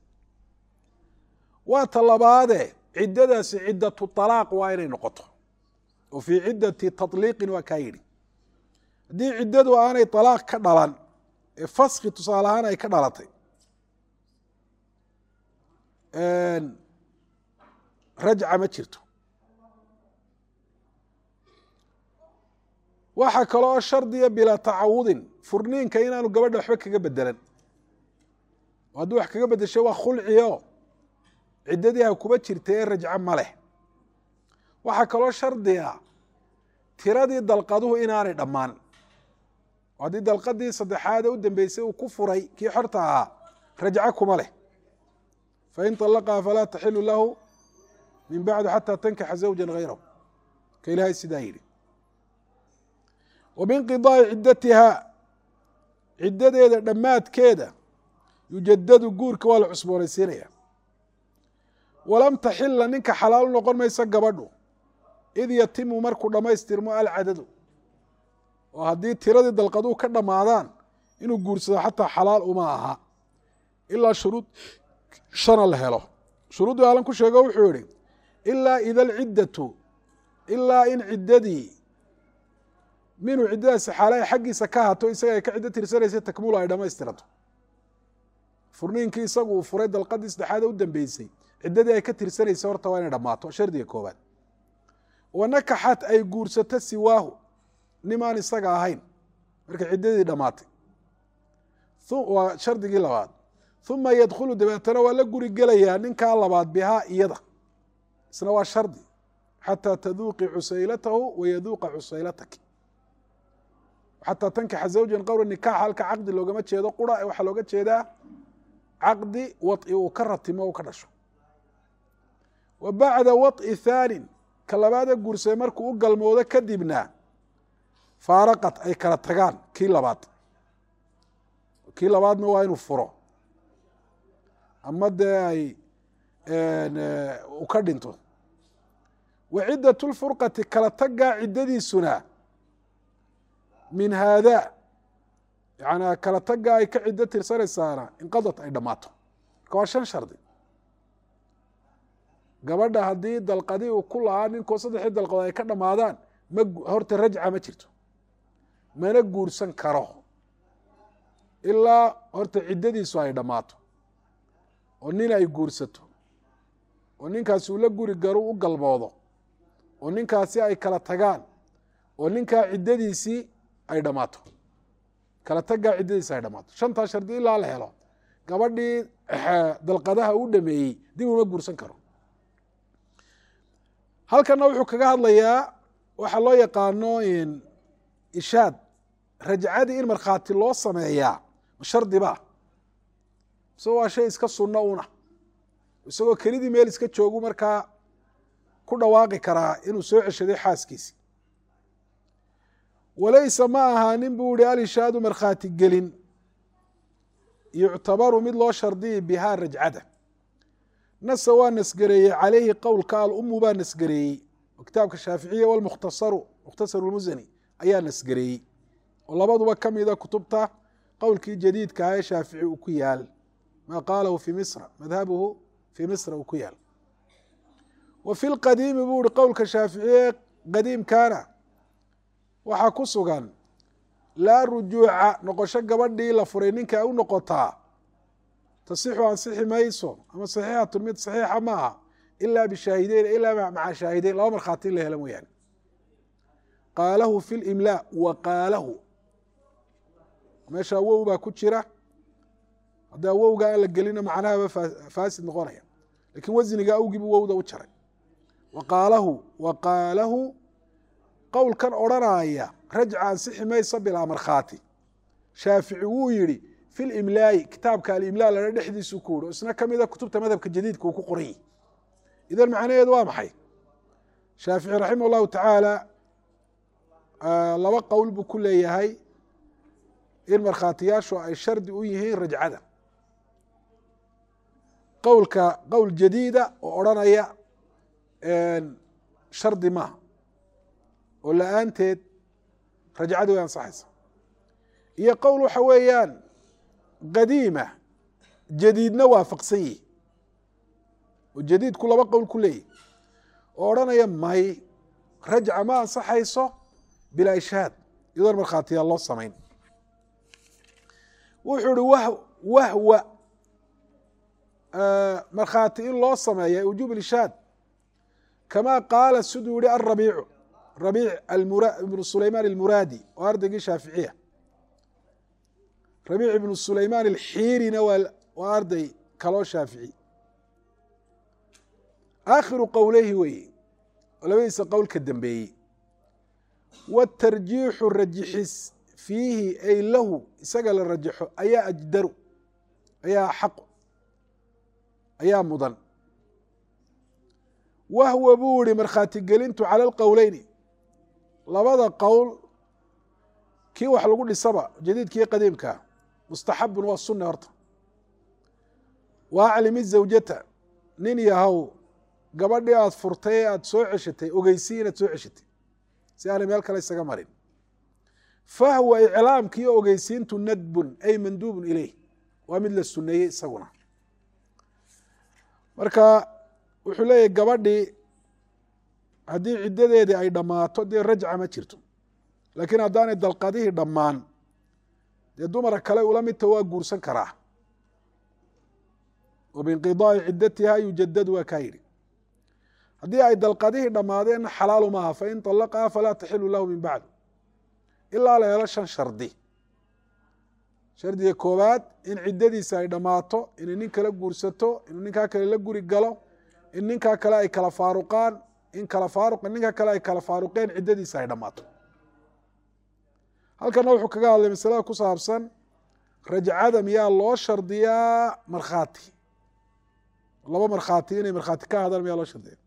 waa ta labaade ciddadaasi ciddatu طalaaq waa inay noqoto oo fii ciddati taطliiqin waa kaa yidhi haddii ciddadu aanay طalaaq ka dhalan ee faski tusaale ahaan ay ka dhalatay rajca ma jirto waxaa kaloo shardiya bilaa tacawudin furniinka inaanu gabadha waxba kaga bedelan oo hadduu wax kaga bedesho waa khulciyo ciddadii ha kuba jirta ee rajco ma leh waxaa kaloo shardiga tiradii dalqaduhu inaanay dhammaan oo haddii dalqadii saddexaade u dambeysay uu ku furay kii xorta ahaa rajco kuma leh fain طalaqaha falaa taxilu lahu min bacdu xataa tankixa zawja gayrahu ka ilaahay sidaa yidhi wa binqiضaa'i ciddatiha ciddadeeda dhammaadkeeda yujadadu guurka waa la cusboonaysiinaya walam taxila ninka xalaal noqon mayso gabadhu id yatimu markuu dhammaystirmo alcadadu oo haddii tiradii dalqaduu ka dhammaadaan inuu guursado xataa xalaal uma aha ilaa shuruud shana la helo shuruuddii alan ku sheego wuxuu yihi ilaa ida alciddatu ilaa in ciddadii minuu ciddadaasi xaalaha xaggiisa ka hato isaga ay ka ciddo tirsanaysa takmulu ay dhammaystirato furniinkii isagu uu furay dalqadii saddexaad u dambeysay ciddadii ay ka tirsanaysa horta waa inay dhammaato shardiga koobaad wanakaxat ay guursato siwaahu nimaan isaga ahayn markay ciddadii dhammaatay waa shardigii labaad uma yadkhulu dabeetana waa la guri gelayaa ninkaa labaad bihaa iyada isna waa shardi xataa taduuqi cusaylatahu wayaduuqa cusaylataki xataa tankixa zawjan qowra nikaax halka caqdi loogama jeedo qura waxaa looga jeedaa caqdi waطi uu ka ratimo u ka dhasho wa bacda waط'i thaanin ka labaada guursay markuu u galmoodo kadibna faaraqat ay kala tagaan kii labaad kii labaadna waa inuu furo ama dee ay u ka dhinto wa ciddat lfurqati kala tagaa ciddadiisuna min haada yani kala tagaa ay ka ciddo tirsanaysaana inqadat ay dhammaato marka waa shan shardi gabadha haddii dalqadii uu ku lahaa ninkoo saddexdii dalqadood ay ka dhammaadaan ma horta rajca ma jirto mana guursan karo ilaa horta ciddadiisu ay dhammaato oo nin ay guursato oo ninkaasi uu la guri garu u galmoodo oo ninkaasi ay kala tagaan oo ninkaa ciddadiisii ay dhammaato kala tagaa ciddadiisi ay dhammaato shantaa shardi ilaa la helo gabadhii dalqadaha uu dhameeyey dib uma guursan karo halkana wuxuu kaga hadlayaa waxaa loo yaqaano ishaad rajcadii in markhaati loo sameeyaa ma shardi ba isagoo waa shay iska sunno una isagoo kelidii meel iska joogu markaa ku dhawaaqi karaa inuu soo ceshaday xaaskiisi walaysa ma ahaanin buu ihi alishaadu markhaati gelin yuctabaru mid loo shardiyi bihaa rajcada nasa waa nasgareeyey calayhi qowlka alumu baa nasgareeyey oo kitaabka shaaficiya walmukhtasaru mukhtasaru lmusani ayaa nasgareeyey oo labaduba ka mida kutubta qowlkii jadiidka ah ee shaafici uu ku yaal maa qaalahu fii misra madhabuhu fii misra uu ku yaal wa fi lqadiimi buu ihi qowlka shaaficiye qadiimkaana waxaa ku sugan laa rujuuca noqosho gabadhii la furay ninka u noqotaa tasixu ansixi mayso ama saxiixatu mid saxiixa ma aha ilaa bishaahideyn ilaa maca shaahideyn laba markhaati in la helo mooyaane qaalahu fi limlaa wa qaalahu meesha awow baa ku jira haddii awowga aan la gelina macnahaba faasid noqonaya lakiin wasniga awgiibu wowda u jaray wa qaalahu wa qaalahu qowlkan odrhanaya rajca ansixi mayso bilaa markhaati shaafici wuu yihi fi limlaayi kitaabka alimlaa lana dhexdiisu ku yihi isna kamida kutubta madhabka jadiidka uu ku qoran yahi idan macnaheedu waa maxay shaafici raximah اllahu tacaala laba qowl buu ku leeyahay in markhaatiyaashu ay shardi u yihiin rajcada qowlka qowl jadiida oo odhanaya shardi maaha oo la-aanteed rajcadu way ansaxaysa, iyo qowl waxa weeyaan qadiima jadiidna waafaqsan yihi oo jadiidku laba qowl ku leeyahy oo odhanaya may rajca ma ansaxayso bilaa ishaad iyadoon markhaatiyaal loo samayn. wuxuu ihi w wahwa markhaati in loo sameeya wujuub ishaad kama qaala siduu yihi arabiicu rabiic ibnu sulaymaan almuraadi oo ardaygii shaaficiya, rabiic ibnu sulaymaan alxiirina waa arday kaloo shaafici. aakhiru qowleyhi weye oo labadiisa qowl ka dambeeyey. watarjiixu rajixis fiihi ay lahu isaga la rajaxo ayaa ajdaru ayaa xaqu ayaa mudan. wahwa buu yihi markhaati gelintu cala alqowleyni labada qowl kii wax lagu dhisaba jadiidkii qadiimkaa mustaxabun waa sunne horta. wa aclimi zawjata nin yahow gabadhii aada furtay ee aada soo ceshatay ogeysiy inaad soo ceshatay si aanay meel kale isaga marin. fahwa iclaamkii o ogeysiintu nadbun ay manduubun ileyh waa mid la suneeyey isaguna. marka wuxuu leeyahy gabadhii haddii ciddadeedii ay dhammaato dee rajca ma jirto, laakiin haddaanay dalqadihii dhammaan dee dumara kale ula midta waa guursan karaa. wa biinqidaa'i ciddatiha yujadadu waa kaa yidhi. haddii ay dalqadihii dhammaadeenna xalaalu maaha fain طalaqaha falaa taxilu lahu min bacdu ilaa la helo shan shardi. shardiga koowaad in ciddadiisa ay dhammaato, inay nin kala guursato, inuu ninkaa kale la guri galo, in ninkaa kale ay kala faaruqaan, in kala faaruqa ninkaa kale ay kala faaruqeen ciddadiisa ay dhammaato. halkana wuxuu kaga hadlay masalada ku saabsan rajcada miyaa loo shardiyaa markhaati, laba markhaati inay markhaati ka hadaan miyaa loo shardiya.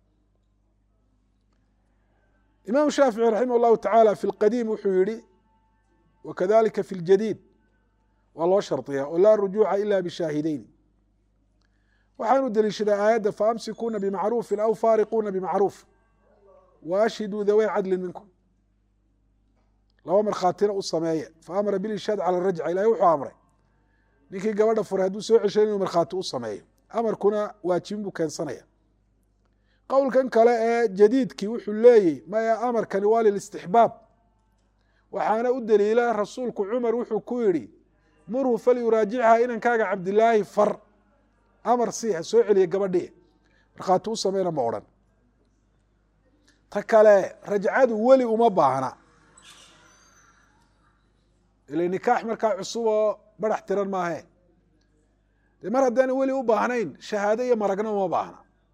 imaam shaafici raximah اllahu tacaala fi lqadiim wuxuu yihi wakadalika fi ljadiid waa loo shardiyaa oo laa rujuuca ila bishaahideyn. waxaanu deliishaday aayadda faamsikuuna bimacruufin aw faariquuna bimacruuf waashhiduu dhawey cadlin minkum. laba markhaatina u sameeya. faamara bilishaad cala rajca ilahi wuxuu amray ninkii gabadha furay hadduu soo ceshay inuu markhaati u sameeyo. amarkuna waajibin buu keensanaya. qowlkan kale ee jadiidkii wuxuu leeyahy maya amarkani waa lilistixbaab, waxaana u daliila rasuulku cumar wuxuu ku yihi murhu falyuraajichaa inankaaga cabdilaahi far amar si ha soo celiya gabadhii markhaati u sameyna ma odhan. ta kale rajcadu weli uma baahna ila nikaax markaa cusub oo barax tiran maahe. dee mar haddaana weli u baahnayn shahaado iyo maragna uma baahna.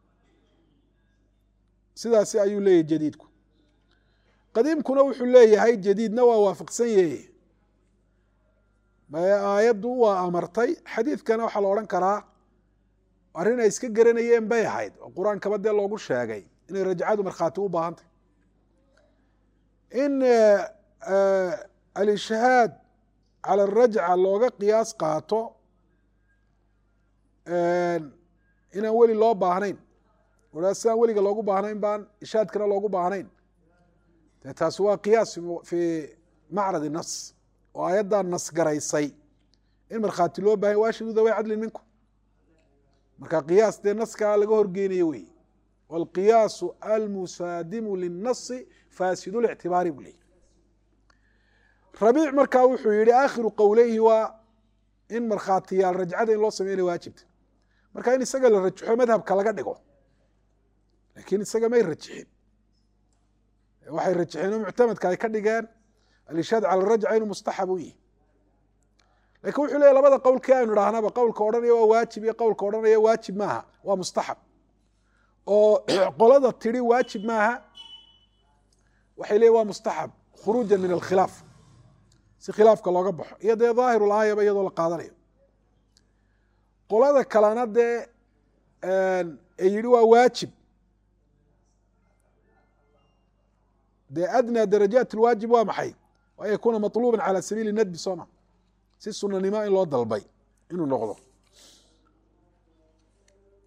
sidaasi ayuu leeyahy jadiidku. qadiimkuna wuxuu leeyahay jadiidna waa waafaqsan yahe aayaddu waa amartay. xadiidkana waxaa la odhan karaa arrin ay iska garanayeen bay ahayd oo qur-aankaba dee loogu sheegay inay rajcadu markhaati u baahantay. in alishhaad cala arajca looga qiyaas qaato inaan weli loo baahnayn, a sidaan weliga loogu baahnayn baan ishaadkana loogu baahnayn, de taasi waa qiyaas fii macradi nas oo aayaddaa nas garaysay in markhaati loo baahanya waashhiduu dhawey cadlin minkum. marka qiyaas dee naskaa laga horgeynayo wey. wاlqiyaasu almusaadimu liلnasi faasidu lictibaari buu leeyay. rabiic markaa wuxuu yihi aakhiru qowleyhi waa in markhaatiyaal rajcada in loo sameynay waajibta. marka in isaga la rajaxo madhabka laga dhigo, lakin isaga may rajixin. waxay rajixeen oo muctamadka ay ka dhigeen alishaad cala rajca inuu mustaxab u yihi. lakin wuxuu leeyahy labada qowlkii aynu idhaahnaba qowlka odhanaya waa waajib iyo qowlka odhanaya waajib maaha waa mustaxab. oo qolada tidhi waajib maaha waxay leeyihin waa mustaxab khuruuja min alkhilaaf, si khilaafka looga baxo iyo dee daahirul aayaba iyadoo la qaadanayo. qolada kalena dee ee yihi waa waajib, dee adnaa darajaat lwaajib waa maxay? waa an yakuuna maطluuba calى sabiili nadbi sooma, si sunanimo in loo dalbay inuu noqdo.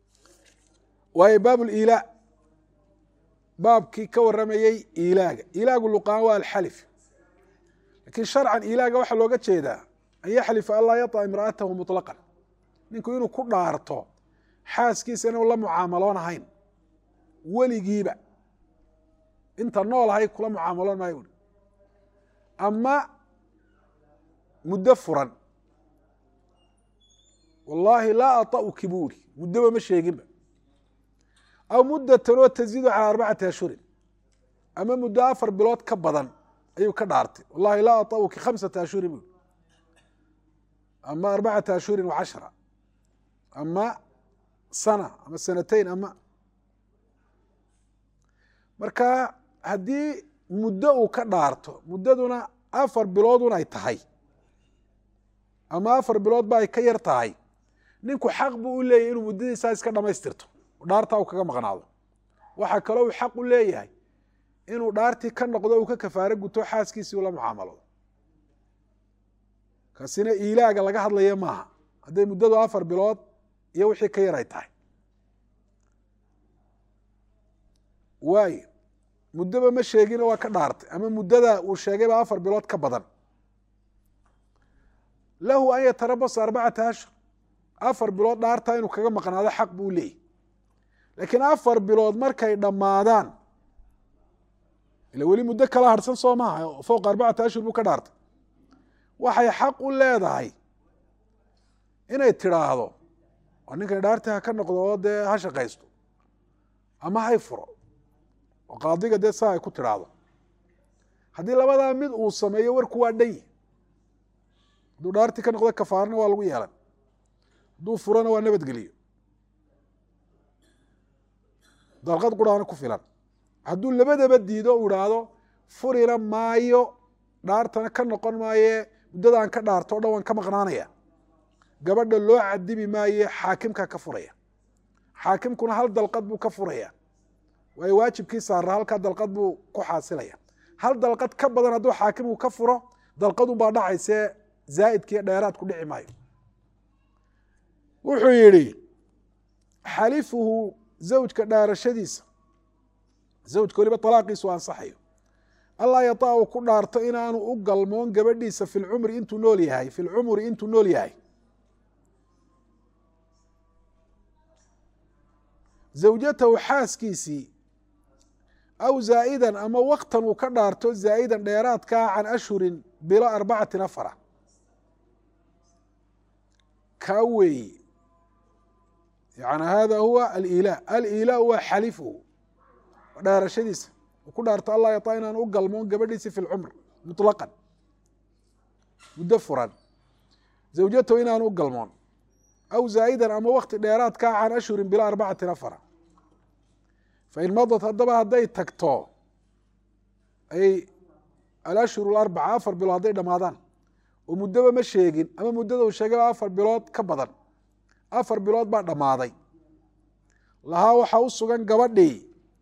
waayo baab liilaa baabkii ka waramayey iilaaga iilaagu luqaan waa alxalif lakin sharcan iilaaga waxaa looga jeedaa an yaxlifa an laa yaطa imra'atahu muطlaqan ninku inuu ku dhaarto xaaskiisa inuu la mucaamaloon ahayn weligiiba inta nool ahay kula mucaamaloon maayo ui ama muddo furan wallaahi laa aطa'uki buuri muddoba ma sheeginba aw muddatan oo taziidu calaa arbacati ashhurin ama muddo afar bilood ka badan ayuu ka dhaartay wallahi laa aطa'uki khamsata ashhurin buuri ama arbacata ashhurin wacashra ama sana ama sanatayn ama marka haddii muddo uu ka dhaarto muddaduna afar biloodun ay tahay ama afar bilood ba ay ka yar tahay ninku xaq buu u leeyahy inuu muddadiisaa iska dhamaystirto dhaartaa uu kaga maqnaado waxaa kaloo uu xaq u leeyahay inuu dhaartii ka noqdo uu ka kafaaro guto xaaskiisii ula mucaamalado kaasina iilaaga laga hadlaya maaha hadday muddadu afar bilood iyo wixii ka yar ay tahay waayo muddoba ma sheegino waa ka dhaartay ama muddada uu sheegayba afar bilood ka badan lahu an yatarabasa arbacata ashhur afar bilood dhaartaa inuu kaga maqnaado xaq buu leeyahy laakiin afar bilood markay dhammaadaan ila weli muddo kala harhsan soo maaha fowqa arbacata ashhur buu ka dhaartay waxay xaq u leedahay inay tidhaahdo oo ninkan dhaartii ha ka noqdo oo dee ha shaqaysto ama hay furo oo qaadiga dee saa ay ku tidhaahdo haddii labadaa mid uu sameeyo warku waa dhan yi hadduu dhaartii ka noqdo kafaarana waa lagu yeelan hadduu furana waa nabadgeliyo dalqad quraana ku filan hadduu labadaba diido u idhaahdo furina maayo dhaartana ka noqon maaye muddadaan ka dhaarto o dhan waan ka maqnaanaya gabadha loo cadibi maaye xaakimkaa ka furaya xaakimkuna hal dalqad buu ka furaya waayo waajibkii saarra halkaa dalqad buu ku xaasilaya hal dalqad ka badan hadduu xaakimku ka furo dalqadun baa dhacaysee zaa'idkiiyo dheeraad ku dhici maayo wuxuu yidhi xalifuhu zawjka dhaarashadiisa zawjka weliba talaaqiisu ansaxayo allaa yataa uu ku dhaarto inaanu u galmoon gabadhiisa fi lcumri intuu nool yahay fi lcumri intuu nool yahay zawjatahu xaaskiisii aw zaa'idan ama waktan uu ka dhaarto zaa'idan dheeraadkaa can ashhurin bilo arbacatin afara kaa weeye yani hada huwa aliilaa aliilaa waa xalifuhu dhaarashadiisa uu ku dhaarto allah yataa inaan u galmoon gabadhiisi fi lcumr muطlaqan muddo furan zawjatahu inaan u galmoon aw zaa'idan ama wakti dheeraadkaa can ashhurin bila arbacatin afara fain madad haddaba hadday tagto ay alashhur alarbaca afar bilood hadday dhamaadaan oo muddoba ma sheegin ama muddada uu sheegayba afar bilood ka badan afar bilood baa dhammaaday lahaa waxaa u sugan gabadhii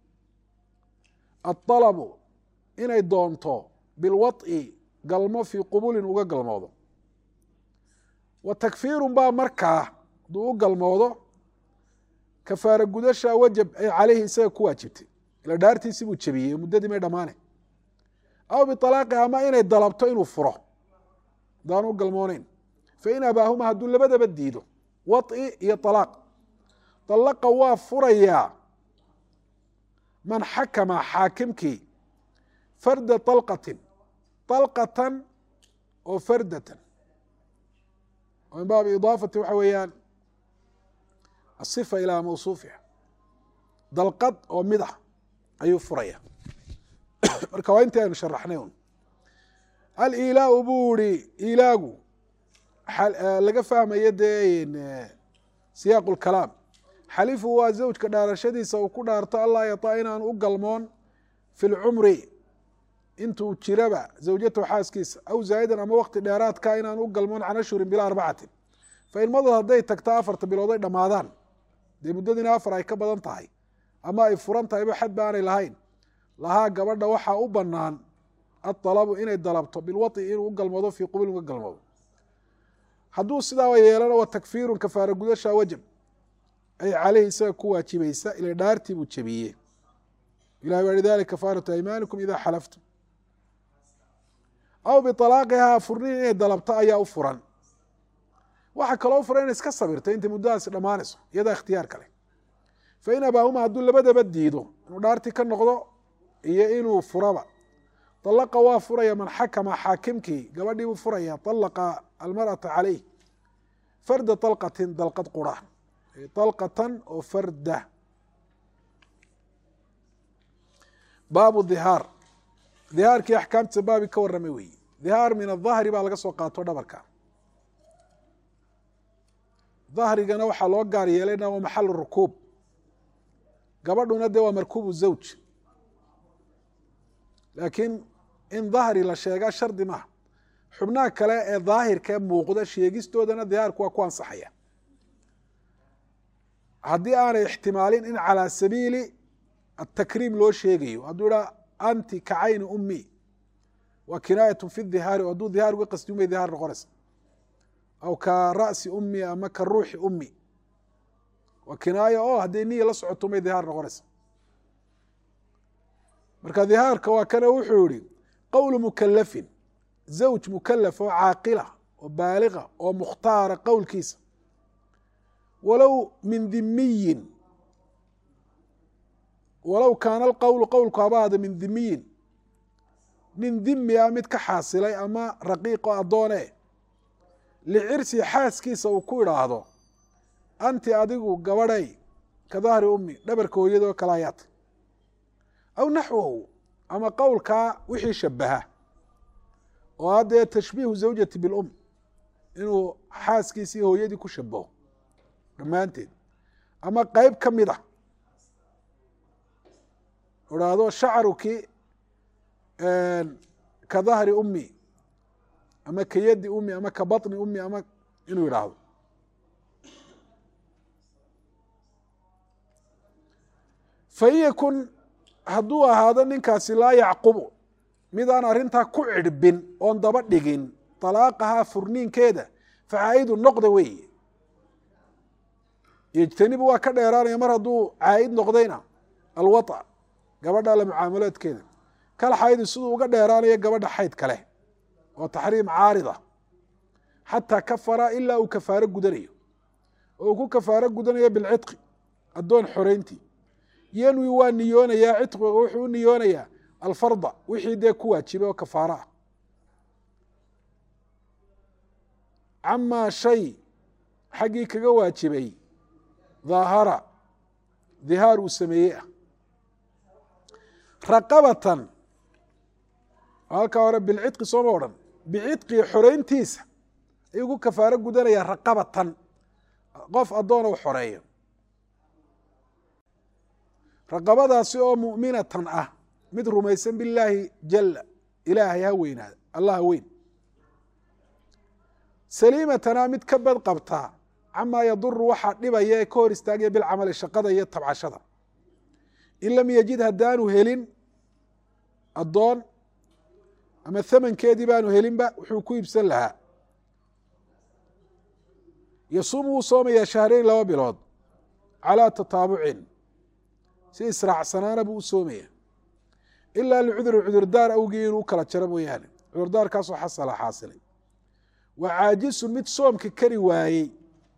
aطalabu inay doonto bilwaط'i galmo fii qubulin uga galmoodo wa takfiirun baa markaa hadduu u galmoodo kafaara gudashaa wajab ay caleyhi isaga ku waajibtay ila dhaartiisi buu jebiyey muddadii may dhammaane aw bialaaqi ama inay dalabto inuu furo haddaanu u galmooneyn fain abaahuma hadduu labadaba diido waط'i iyo alaaq alaqa waa furayaa man xakama xaakimkii farda alqatin alqatan oo fardatan oo min baabi idaafati waxa weeyaan asifa ilaa mawsuufiha dalqad oo mid ah ayuu furaya marka waa intii aynu sharaxnay un alilaau buu iri ilaagu laga fahmayo dee siyaaq lkalaam xalifu waa zawjka dhaarashadiisa uu ku dhaarto allah yataa inaan u galmoon fi lcumri intuu jiraba zawjatahu xaaskiisa aw zaa'idan ama wakti dheeraadka inaan u galmoon can ashhurin bila arbacatin fain madad hadday tagta afarta bilood ay dhammaadaan dee muddadiina afar ay ka badan tahay ama ay furan tahayba xad ba aanay lahayn lahaa gabadha waxaa u banaan aalabu inay dalabto bilwaطi inuu u galmoodo fii qubul uga galmoodo hadduu sidaaba yeelana wa takfiirun kafaara gudashaa wajab ay caleyhi isaga ku waajibaysa ila dhaartii buu jebiyey. ilahi waa dalika kafaaratu aymaanikum idaa xalaftum. aw bialaaqihaa furniin inay dalabto ayaa u furan. waxaa kaloo u furan inay iska sabirto intay muddadaasi dhammaanayso iyadaa ikhtiyaar kale. fain abaahuma hadduu labadaba diido inuu dhaartii ka noqdo iyo inuu furaba, alaqa waa furaya man xakama xaakimkii gabadhii buu furaya alaqa almarأata caleyh farda alqatin dalqad qura alqatan oo farda. baabu dhihaar, dhihaarkii axkaamtiisa baabi ka warramay weeye. dhihaar min adahri baa laga soo qaato dhabarka. dahrigana waxaa loo gaar yeelayna waa maxal rukuub, gabadhuna dee waa markuubu zawj. laakiin in dahri la sheegaa shardi maaha. xubnaha kale ee daahirkae muuqda sheegistoodana dhihaarku waa ku ansaxaya haddii aanay ixtimaalin in calaa sabiili atakriim loo sheegayo. hadduu ihaa anti ka cayni ummi waa kinaayatu fi dhihaari, o hadduu dhihaar uga qasdi umay dhihaar noqonaysa. aw ka ra'si ummi ama ka ruuxi ummi waa kinaayo oo hadday niya la socoto umay dhihaar noqonaysa. marka dhihaarka waa kana wuxuu yihi qowlu mukalafin, zawj mukalaf oo caaqila oo baaliga oo mukhtaara qowlkiisa, walow min dhimiyin, walow kaana alqowlu qowlku haba ahada min dhimiyin, nin dhimi ah mid ka xaasilay ama raqiiq oo addoone, licirsi xaaskiisa uu ku idhaahdo anti adigu gabadhay ka dahri ummi dhabarka hooyadoo kale ayaata, aw naxwahu ama qowlkaa wixii shabaha oo haddee tashbiihu zawjati bilum, inuu xaaskiisii hooyadii ku shabaho dhammaanteed, ama qeyb ka mid a idhaahdo shacruki ka dahri ummi ama ka yadi ummi ama ka baطni ummi ama inuu idhaahdo. fain yakun hadduu ahaado ninkaasi laa yacqubu midaan arrintaa ku cidhbin oon daba dhigin طalaaqahaa furniinkeeda facaa'idu noqda weeye. yejtanibu waa ka dheeraanaya mar hadduu caa'id noqdayna alwaطأ gabadha la mucaamalaadkeeda, kal xaydi siduu uga dheeraanayo gabadha xayd kale oo taxriim caarida, xataa kafara ilaa uu kafaaro gudanayo oo uu ku kafaaro gudanayo bilcidqi addoon xoreyntii. yanwi waa niyoonayaa cidqiga, wuxuu u niyoonayaa alfarda wixii dee ku waajibay oo kafaaro ah, camaa shay xaggii kaga waajibay daahara dhihaar uu sameeyey ah. raqabatan halkaa hore bilcidqi sooma odhan, bicidqii xoreyntiisa ayuu ku kafaaro gudanayaa raqabatan qof addoona u xoreeyo. raqabadaasi oo mu'minatan ah mid rumaysan bilaahi jala, ilaahay ha weynaada allah weyn, saliimatana mid ka bad qabtaa camaa yaduru waxaa dhibaya ee ka hor istaagaya bilcamali shaqada iyo tabcashada. in lam yajid haddaanu helin addoon ama thamankeedii baanu helinba wuxuu ku iibsan lahaa, yasuumu wuu soomayaa shahreyn laba bilood calaa tataabucin si israacsanaana buu u soomaya, ilaa licuduri cudurdaar awgii inuu u kala jaro mooyaane, cudurdaarkaasoo xasala xaasilay. wa caajisun mid soomka kari waayey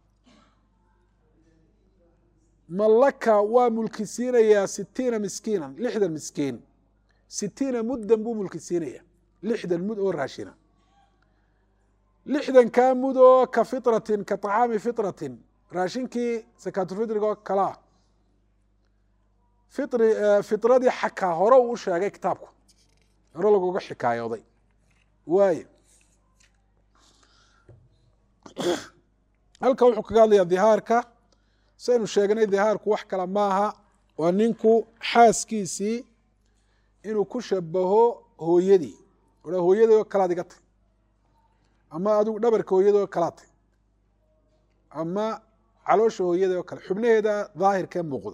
mallaka waa mulkisiinayaa sitiina miskiinan lixdan miskiin, sitiina muddan buu mulkisiinaya lixdan mud oo raashina. lixdankaa mud oo ka fitratin ka طacaami fitratin raashinkii sakaatulfitriga oo kale ah. fitri fitradii xakaa hore uu u sheegay kitaabku, hore laguga xikaayooday waayo. halka wuxuu kaga hadlayaa dhihaarka. saynu sheegnay dhihaarku wax kale maaha, waa ninku xaaskiisii inuu ku shabaho hooyadii, o hooyadii oo kalaad iga tay, ama adigu dhabarka hooyadii oo kalaad tay, ama caloosha hooyadii oo kale, xubnaheeda daahirkee muuqda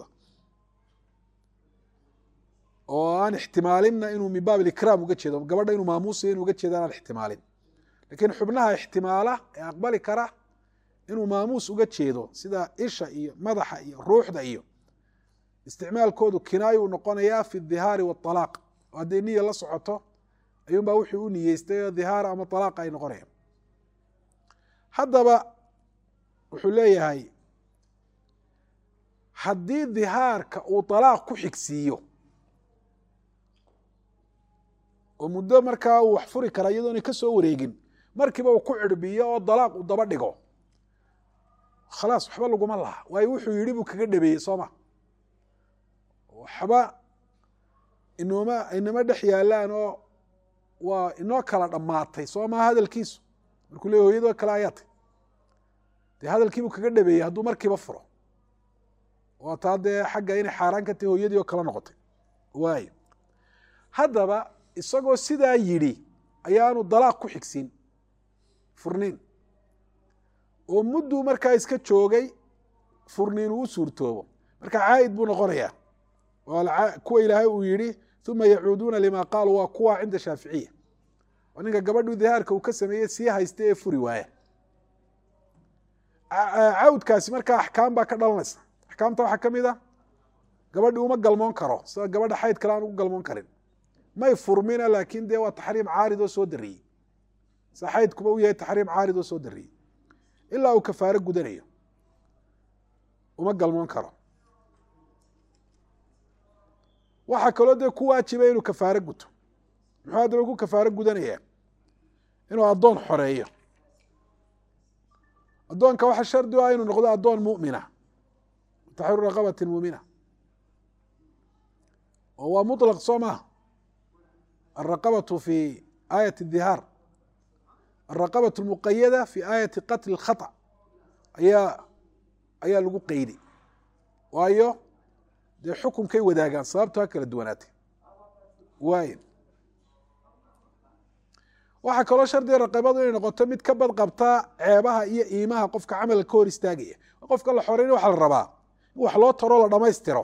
oo aan ixtimaalinna inuu min baab ikraam uga jeedo, gabadha inuu maamuusayo inu uga jeeda aan ixtimaalin. lakiin xubnaha ixtimaala ee aqbali kara inuu maamuus uga jeedo sida isha iyo madaxa iyo ruuxda iyo isticmaalkoodu kinaayo uu noqonayaa fi dhihaari waalaaq oo hadday niya la socoto ayuunbaa wuxuu u niyeystay dhihaar ama alaaq ay noqonayaan. haddaba wuxuu leeyahay haddii dhihaarka uu alaaq ku xigsiiyo oo muddo markaa uu wax furi kara iyadoona ka soo wareegin markiiba uu ku cirbiyo oo dalaaq uu daba dhigo khalaas waxba laguma laha waayo wuxuu yidhi buu kaga dhabeeyey sooma waxba inooma inama dhex yaalaan oo waa inoo kala dhammaatay soo maa hadalkiisu markuu leey hooyadoo kale ayaatay dee hadalkiibuu kaga dhabeeyey hadduu markiiba furo waa taa dee xagga inay xaaraan ka tahay hooyadii oo kala noqotay waayo haddaba isagoo sidaa yidhi ayaanu dalaaq ku xigsin furniin oo mudduu markaa iska joogay furniin uu u suurtoobo marka caa'id buu noqonayaa kuwa ilaahay uu yidhi uma yacuuduuna lima qaaluu waa kuwa cinda shaaficiya oo ninka gabadhuu dhihaarka uu ka sameeyey sii haysta ee furi waaya cawdkaasi markaa axkaam baa ka dhalanaysa axkaamta waxaa ka mid a gabadhii uma galmoon karo sida gabadha xayd kale aan ugu galmoon karin may furmina laakin dee waa taxriim caarid oo soo dariyey sida xaydkuba u yahay taxriim caarid oo soo dariyey ilaa uu kafaaro gudanayo uma galmoon karo waxaa kaloo dee ku waajibay inuu kafaaro guto muxuu haddaba ku kafaaro gudanayaa inuu addoon xoreeyo addoonka waxa shardi u ah inuu noqdo addoon mu'mina taxriiru raqabatin mu'mina oo waa muطlaq soo maha alraqabatu fi aayati dhihaar alraqabatu almuqayada fi aayati qatli اlkhaطأ ayaa ayaa lagu qeyday waayo dee xukunkay wadaagaan sababto ha kala duwanaatay waayo waxaa kaloo shardiga raqabadu inay noqoto mid ka bad qabtaa ceebaha iyo iimaha qofka camalka ka hor istaagaya qofka la xoreyn waxa la rabaa in wax loo taro la dhamaystiro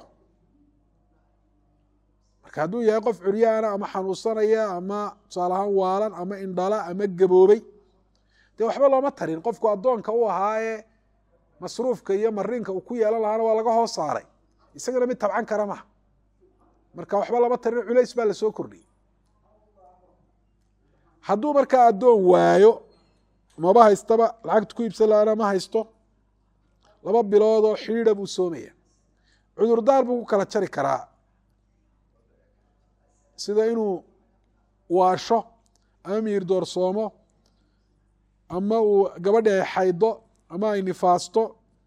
marka hadduu yahay qof curyaana ama xanuunsanaya ama tusaale ahaan waalan ama indhala ama gaboobay dee waxba looma tarin qofku addoonka u ahaaye masruufka iyo marinka uu ku yeelan lahaana waa laga hoos saaray isagana mid tabcan kara maha marka waxba lama tarin culays baa lasoo kordhiyey hadduu markaa addoon waayo maba haystaba lacagta ku iibsan lahaana ma haysto laba bilood oo xidhiidha buu soomaya cudurdaar buu ku kala jari karaa sida inuu waasho ama miir doorsoomo ama uu gabadhi ay xaydo ama ay nifaasto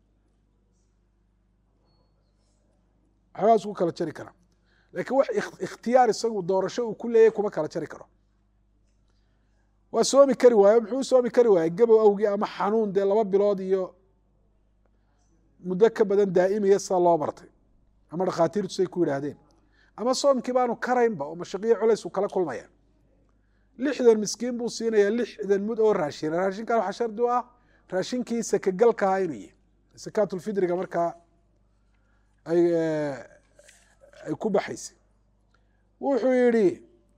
waxbaas ku kala jari karaa laakiin wax ikhtiyaar isagu doorasho uu ku leeyahy kuma kala jari karo waa soomi kari waayo muxuu soomi kari waayey gabow awgii ama xanuun dee laba bilood iyo muddo ka badan daa'imaya sida loo bartay ama dhakhaatiirtu say ku yidhaahdeen ama soomkii baanu karaynba oo mashaqiyo culays uu kala kulmaya lixdan miskiin buu siinayaa lixdan mud oo raashin raashinkan waxaa shardi u ah raashinkii sakagalka ahaa inuu yahay sakaatulfidriga markaa ay ay ku baxaysay wuxuu yidhi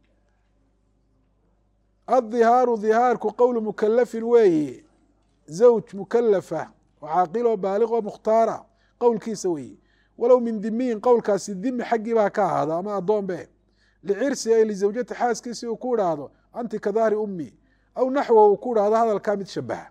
aلظihaaru dhihaarku qowlu mukalafin weeye zawj mukalafa oo caaqiloo baaliqoo mukhtaara qowlkiisa weeye walow min dimiyin qowlkaasi dimi xaggii baa ka ahaada ama addoon be licirsi ay lizawjati xaaskiisi uu ku idhaahdo anti ka dahri ummi aw naxwa uu ku idhaahdo hadalkaa mid shabaha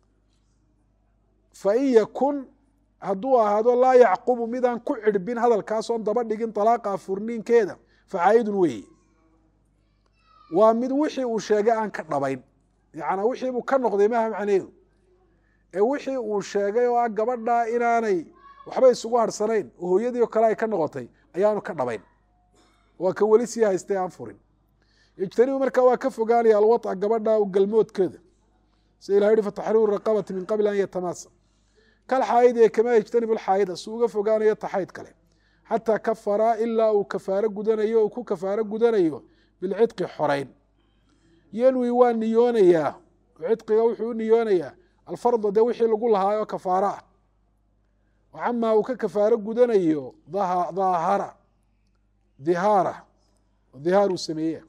fain yakun hadduu ahaado laa yacqubu midaan ku cirbin hadalkaasoon daba dhigin طalaaqa furniinkeeda facaa'idun weeye waa mid wixii uu sheegay aan ka dhabayn yacnaa wixii buu ka noqday maha macneedu ee wixii uu sheegay oo ah gabadhaa inaanay waxba isugu harsanayn oo hooyadii oo kale ay ka noqotay ayaanu ka dhabayn waa ka weli sii haystay aan furin yejtanibu markaa waa ka fogaanaya alwaطca gabadha u galmoodkeeda sida ilah yihi fataxriiru raqabati min qabli an yatamaasa kal xaayid ee kamaa yejtanibu lxaayida si uga fogaanayo taxayd kale xataa kafara ilaa uu kafaaro gudanayo uu ku kafaaro gudanayo bilcidqi xoreyn yanwi waa niyoonayaa cidqiga wuxuu u niyoonayaa alfarda dee wixii lagu lahaayo kafaaro ah camaa uu ka kafaaro gudanayo daahara dhihaara dhihaar uu sameeya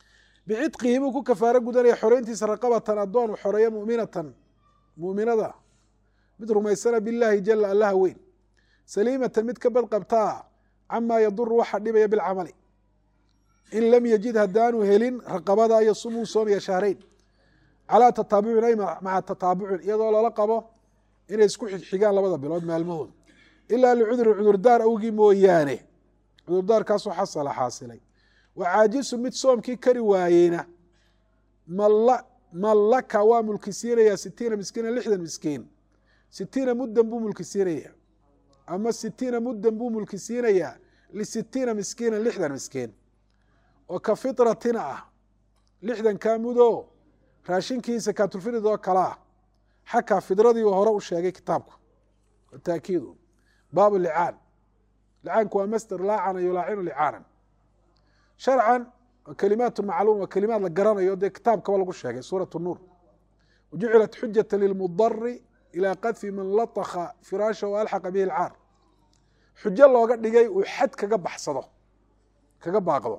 bicitqihi buu ku kafaaro gudanaya xoreyntiisa raqabatan addoon u xoreeya muminatan muminada mid rumaysana billahi jala allaha weyn saliimatan mid ka bad qabtaa camaa yaduru waxa dhibaya bilcamali in lam yajid haddaanu helin raqabada iyo sumuu soomaya shahrayn calaa tataabucin ay maca tataabucin iyadoo lala qabo inay isku xigxigaan labada bilood maalmahooda ilaa licudrin cudurdaar awgii mooyaane cudurdaarkaasoo xasala xaasilay wa caajisu mid soomkii kari waayeyna mallaka waa mulki siinayaa sitiina miskiina lixdan miskiin sitiina muddan buu mulki siinayaa ama sitiina muddan buu mulki siinayaa lisitiina miskiina lixdan miskiin oo ka fitratina ah lixdankaa mudoo raashinkii sakaatulfidrid oo kale ah xakaa fidradii uu hore u sheegay kitaabku taakiidu baabu licaan licaanku waa masder laacana yulaacinu licaanan sharcan kalimaat macluum waa kalimaad la garanayo dee kitaabkaba lagu sheegay suurat nuur wajucilat xujata lilmudari ilaa qadfi man laطka firaasha wa alxaqa bihi lcaar xujo looga dhigay uu xad kaga baxsado kaga baaqdo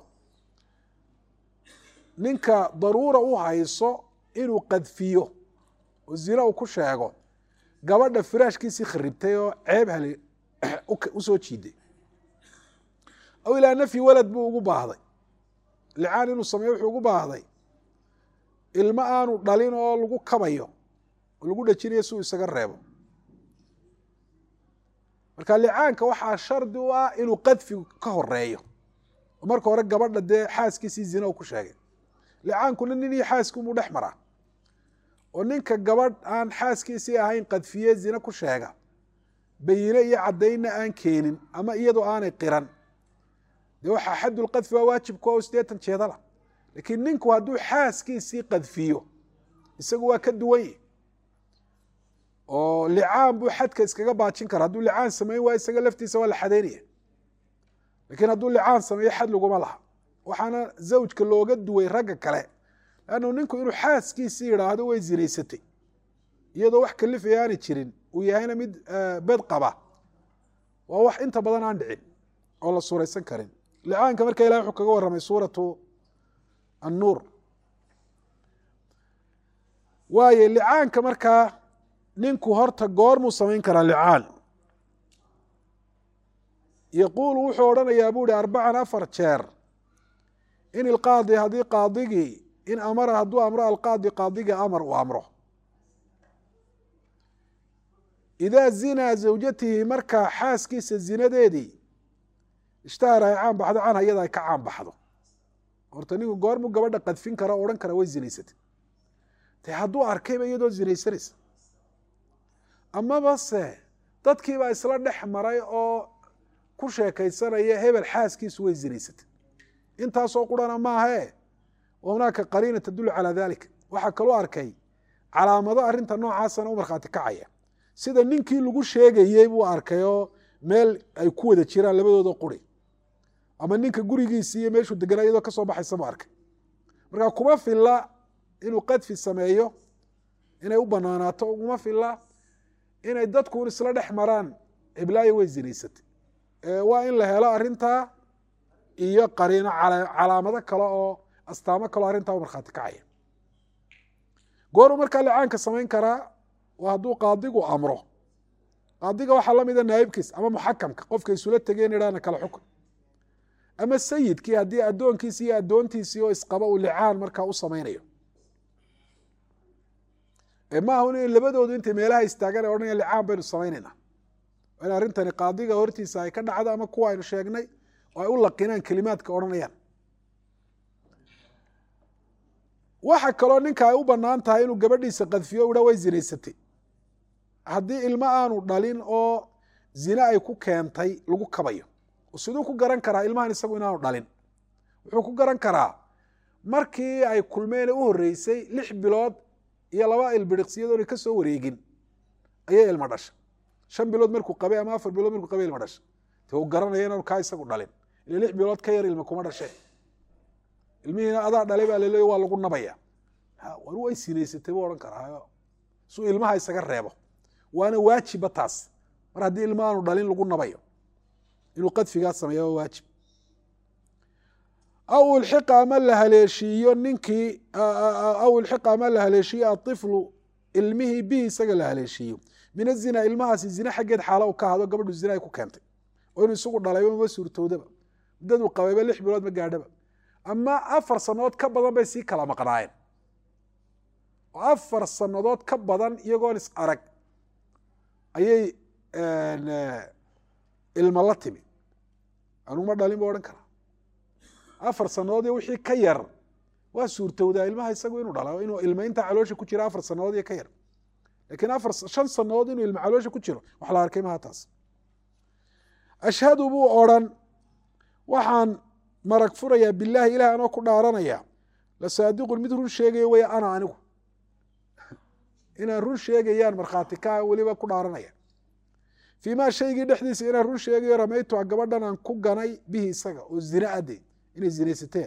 ninka daruura u hayso inuu qadfiyo oo zina uu ku sheego gabadha firaashkiisii kharibtay oo ceeb hale usoo jiiday aw ilaa nafyi walad buu ugu baahday licaan inuu sameeyo wuxuu ugu baahday ilmo aanu dhalin oo lagu kabayo oo lagu dhajinayo si uu isaga reebo marka licaanka waxaa shardi u ah inuu qadfigu ka horeeyo oo marka hore gabadha dee xaaskiisii zina uu ku sheegay licaankuna nin iyo xaaski umuu dhex maraa oo ninka gabadh aan xaaskiisii ahayn qadfiye zina ku sheega bayine iyo caddaynna aan keenin ama iyadoo aanay qiran dee waxaa xadulqadfi waa waajibku oo sideetan jeedala laakiin ninku hadduu xaaskiisii qadfiyo isagu waa ka duwanye oo licaan buu xadka iskaga baajin kara hadduu licaan samayn waa isaga laftiisa waa la xadeynaya lakiin hadduu licaan sameeyo xad laguma laha waxaana zawjka looga duway ragga kale lannu ninku inuu xaaskiisii yidhaahdo way zinaysatay iyadoo wax kalifaya aanay jirin uu yahayna mid bed qaba waa wax inta badan aan dhicin oo la suuraysan karin licaanka marka ilahi wuxuu kaga warramay suuratu annuur waayo licaanka markaa ninku horta goormuu samayn karaa licaan yaquulu wuxuu odhanayaa buu hi arbacan afar jeer in ilqaadi haddii qaadigii in amara hadduu amro alqaadi qaadiga amar uu amro idaa zinaa zawjatihi markaa xaaskiisa zinadeedii ishtahara ay caan baxdo canha iyada ay ka caan baxdo horta ninku goormuu gabadha qadfin kara o odhan kara way zinaysatay de hadduu arkayba iyadoo zinaysanaysa amaba se dadkiibaa isla dhex maray oo ku sheekaysanaya hebel xaaskiisu way zinaysatay intaasoo qurana maahae hunaaka qariina tadulu calaa dalika waxaa kaloo arkay calaamado arinta noocaasana u markhaati kacaya sida ninkii lagu sheegayey buu arkay oo meel ay ku wada jiraan labadooda quri ama ninka gurigiisii iyo meeshuu deganaa iyadoo kasoo baxaysa buu arkay markaa kuma filla inuu qadfi sameeyo inay u banaanaato uma filla inay dadkuun isla dhex maraan ciblaayo way zinaysatay waa in la helo arintaa iyo qariino calaamado kale oo astaamo kaloo arrintaa u markhaati kacaya gooruu markaa licaanka samayn karaa waa hadduu qaadigu amro qaadiga waxaa lamida naayibkiis ama muxakamka qofka isula tegeen idhaana kala xukun ama sayidkii haddii addoonkiisi iyo addoontiisii oo isqaba uu licaan markaa u samaynayo maaha in labadoodu intay meelaha istaagan ay odhanaya licaan baynu samaynayna in arrintani qaadiga hortiisa ay ka dhacdo ama kuwa aynu sheegnay oo ay u laqinaan kelimaadka odhanayaan waxa kaloo ninka ay u banaan tahay inuu gabadhiisa qadfiyo u dha way zinaysatay haddii ilmo aanu dhalin oo zine ay ku keentay lagu kabayo siduu ku garan karaa ilmahan isagu inaanu dhalin wuxuu ku garan karaa markii ay kulmeen u horeysay lix bilood iyo laba ilbiriqsiyadoona ka soo wareegin ayay ilmo dhashay shan bilood markuu qabay ama afar bilood markuu qabay ilmo dhashay te uu garanaya inaanu kaa isagu dhalin ila lix bilood ka yar ilmo kuma dhashay ilmihiina adaa dhalay baa laleeya waa lagu nabaya war way sinaysatay buu odhan karaa suu ilmaha isaga reebo waana waajiba taas mar haddii ilma aanu dhalin lagu nabayo inuu qadfigaa sameeya waa waajib aw ilxiqa ama la haleeshiiyo ninkii aw ilxiqa ama la haleeshiiyo aطiflu ilmihii bihi isaga la haleeshiiyo min azina ilmahaasi zina xaggeed xaalo u ka hado gabadhu zina ay ku keentay oo inuu isagu dhalay uma suurtoodaba muddadu qabayba lix bilood ma gaadhaba ama afar sanadood ka badan bay sii kala maqnaayeen oo afar sanadood ka badan iyagoon is arag ayay ilma la timi anuma dhalin ba odhan karaa afar sanadood iyo wixii ka yar waa suurtowdaa ilmaha isagu inuu dhala inuu ilma intaa caloosha ku jiro afar sanadood iyo ka yar lakiin afar shan sanadood inuu ilma caloosha ku jiro wax la arkay maha taas ashhadu buu odhan waxaan marag furayaa bilaahi ilaah anoo ku dhaaranaya la saadiqun mid run sheegaya way ana anigu inaan run sheegayaan markhaati ka weliba ku dhaaranaya fii maa shaygii dhexdiisa inaan run sheegayo ramaytuha gabadhan aan ku ganay bihi isaga oo zina ade inay zinaysateen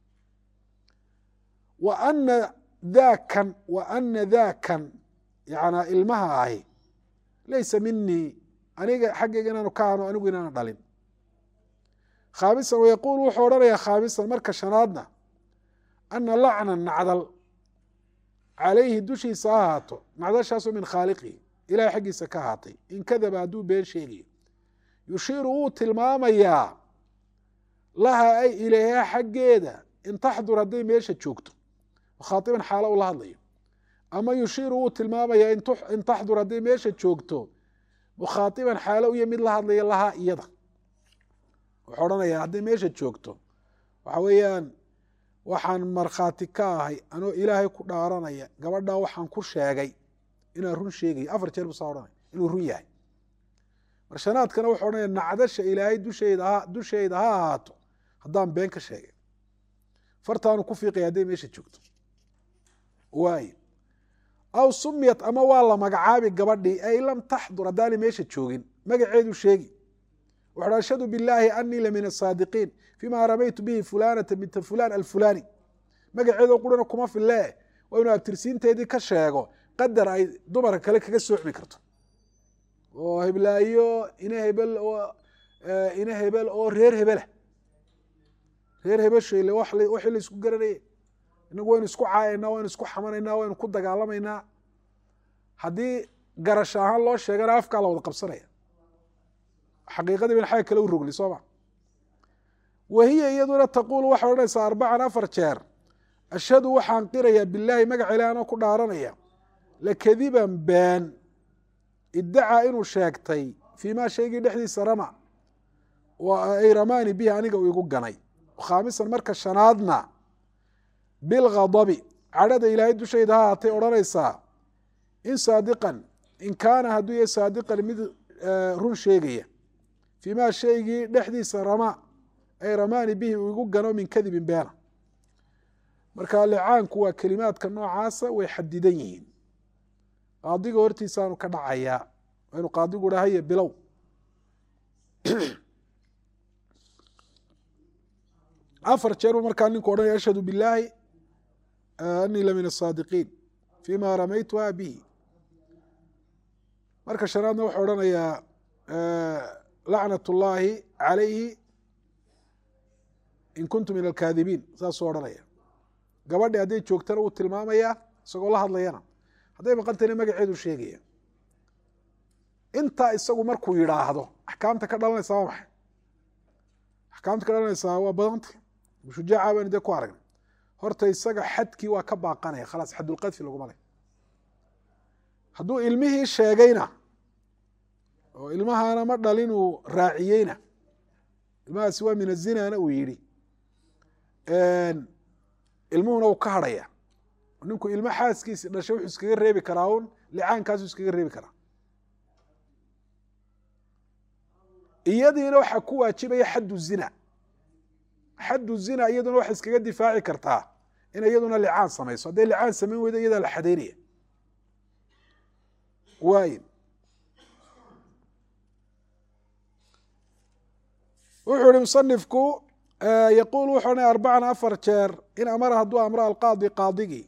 wa ana daakan wa ana daakan yana ilmaha ahi laysa minii aniga xaggayga inaanu ka hano anigu inaana dhalin khaamisan wayaquul wuxuu odhanayaa khaamisan marka shanaadna ana lacnan nacdal calayhi dushiisa ha ahaato nacdashaasoo min khaaliqihi ilahay xaggiisa ka ahaatay in kadaba hadduu been sheegayo yushiiru wuu tilmaamayaa laha ay ilayha xaggeeda in taxdur hadday meesha joogto mukhaaiban xaalo ula hadlayo ama yushiiru wuu tilmaamayaa in taxdur hadday meesha joogto mukhaaiban xaalo uya mid la hadlaya lahaa iyada wuxuu odhanayaa hadday meesha joogto waxa weeyaan waxaan markhaati ka ahay anoo ilaahay ku dhaaranaya gabadhaa waxaan ku sheegay inaan run sheegayo afar jeer busaa odhanaya inuu run yahay marshanaadkana wuxuu odhanaya nacdasha ilaahay dushayda dushayda ha ahaato haddaan been ka sheegay fartaanu ku fiiqaya hadday meesha joogto waayo aw sumiyat ama waa la magacaabi gabadhii ay lam taxdur haddaanay meesha joogin magaceedu sheegi wuxu ashhadu bilaahi anii la min asaadiqiin fima ramaytu bihi fulanata binta fulan alfulani magaceedo qurana kuma fille waa inuu abtirsiinteedii ka sheego qadar ay dumarka kale kaga soocmi karto oo heblaayo ina hebel oo ina hebel oo reer hebela reer hebesheyle wixii la isku garanayay inagu waynu isku caayaynaa waynu isku xamanaynaa waynu ku dagaalamaynaa haddii garasho ahaan loo sheegana afkaa la wada qabsanaya xaqiiqadii ban xagga kale u rogli sooma wahiya iyaduna taquulu waxay odhanaysaa arbacan afar jeer ashhadu waxaan qirayaa bilaahi magaca ilaah anoo ku dhaaranaya lakadiban been iddacaa inuu sheegtay fii maa shaygii dhexdiisa rama ay ramaani bihi aniga uu igu ganay khaamisan marka shanaadna bilghadabi cadhada ilaahay dushayda ha haatay odhanaysaa in saadiqan in kaana hadduu yahay saadiqan mid run sheegaya fii maa shaygii dhexdiisa rama ay ramaani bihi uu igu gano min kadibin beena marka licaanku waa kelimaadka noocaasa way xadidan yihiin qaadiga hortiisaanu ka dhacayaa waa inu qaadigu dhahaye bilow afar jeer buu markaa ninku odhanaya ashhadu bilaahi anii la min asaadiqiin fima ramaytuha bihi marka shanaadna wuxuu odhanayaa lacnat ullaahi calayhi in kuntu min alkaadibiin saasuu odhanaya gabadhi hadday joogtana wuu tilmaamayaa isagoo la hadlayana hadday maqantayna magaceedu sheegaya intaa isagu markuu yidhaahdo axkaamta ka dhalanaysaa waa maxay axkaamta ka dhalanaysaa waa badanta shujaaca baynu dee ku aragnay horta isaga xadkii waa ka baaqanaya khalaas xadulqadfi laguma leh hadduu ilmihii sheegayna oo ilmahana ma dhalinuu raaciyeyna ilmahaasi waa min azinana uu yidhi ilmuhuna uu ka hadhaya ninku ilmo xaaskiisi dhashay wuxuu iskaga reebi karaa un licaankaasuu iskaga reebi karaa iyadiina waxaa ku waajibaya xaddu zina xaddu zina iyaduna waxay iskaga difaaci kartaa inay iyaduna licaan samayso hadday licaan samayn weydo iyadaa la xadaynaya waayo wuxuu ihi musanifku yaquul wuxuu odhanaya arbacan afar jeer in amara hadduu amro alqaadi qaadigii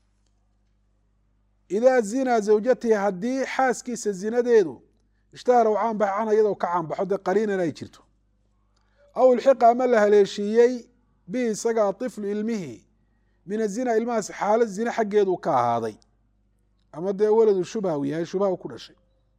idaa zinaa zawjatihi haddii xaaskiisa zinadeedu ishtahara u caanbaxa canha iyadoo ka caanbaxo dee qariinan ay jirto aw ilxiqa ama la haleeshiiyey bihi isaga aطiflu ilmihi min azina ilmahaas xaalad zine xaggeedu ka ahaaday ama dee waladu shubha u yahay shubha u ku dhashay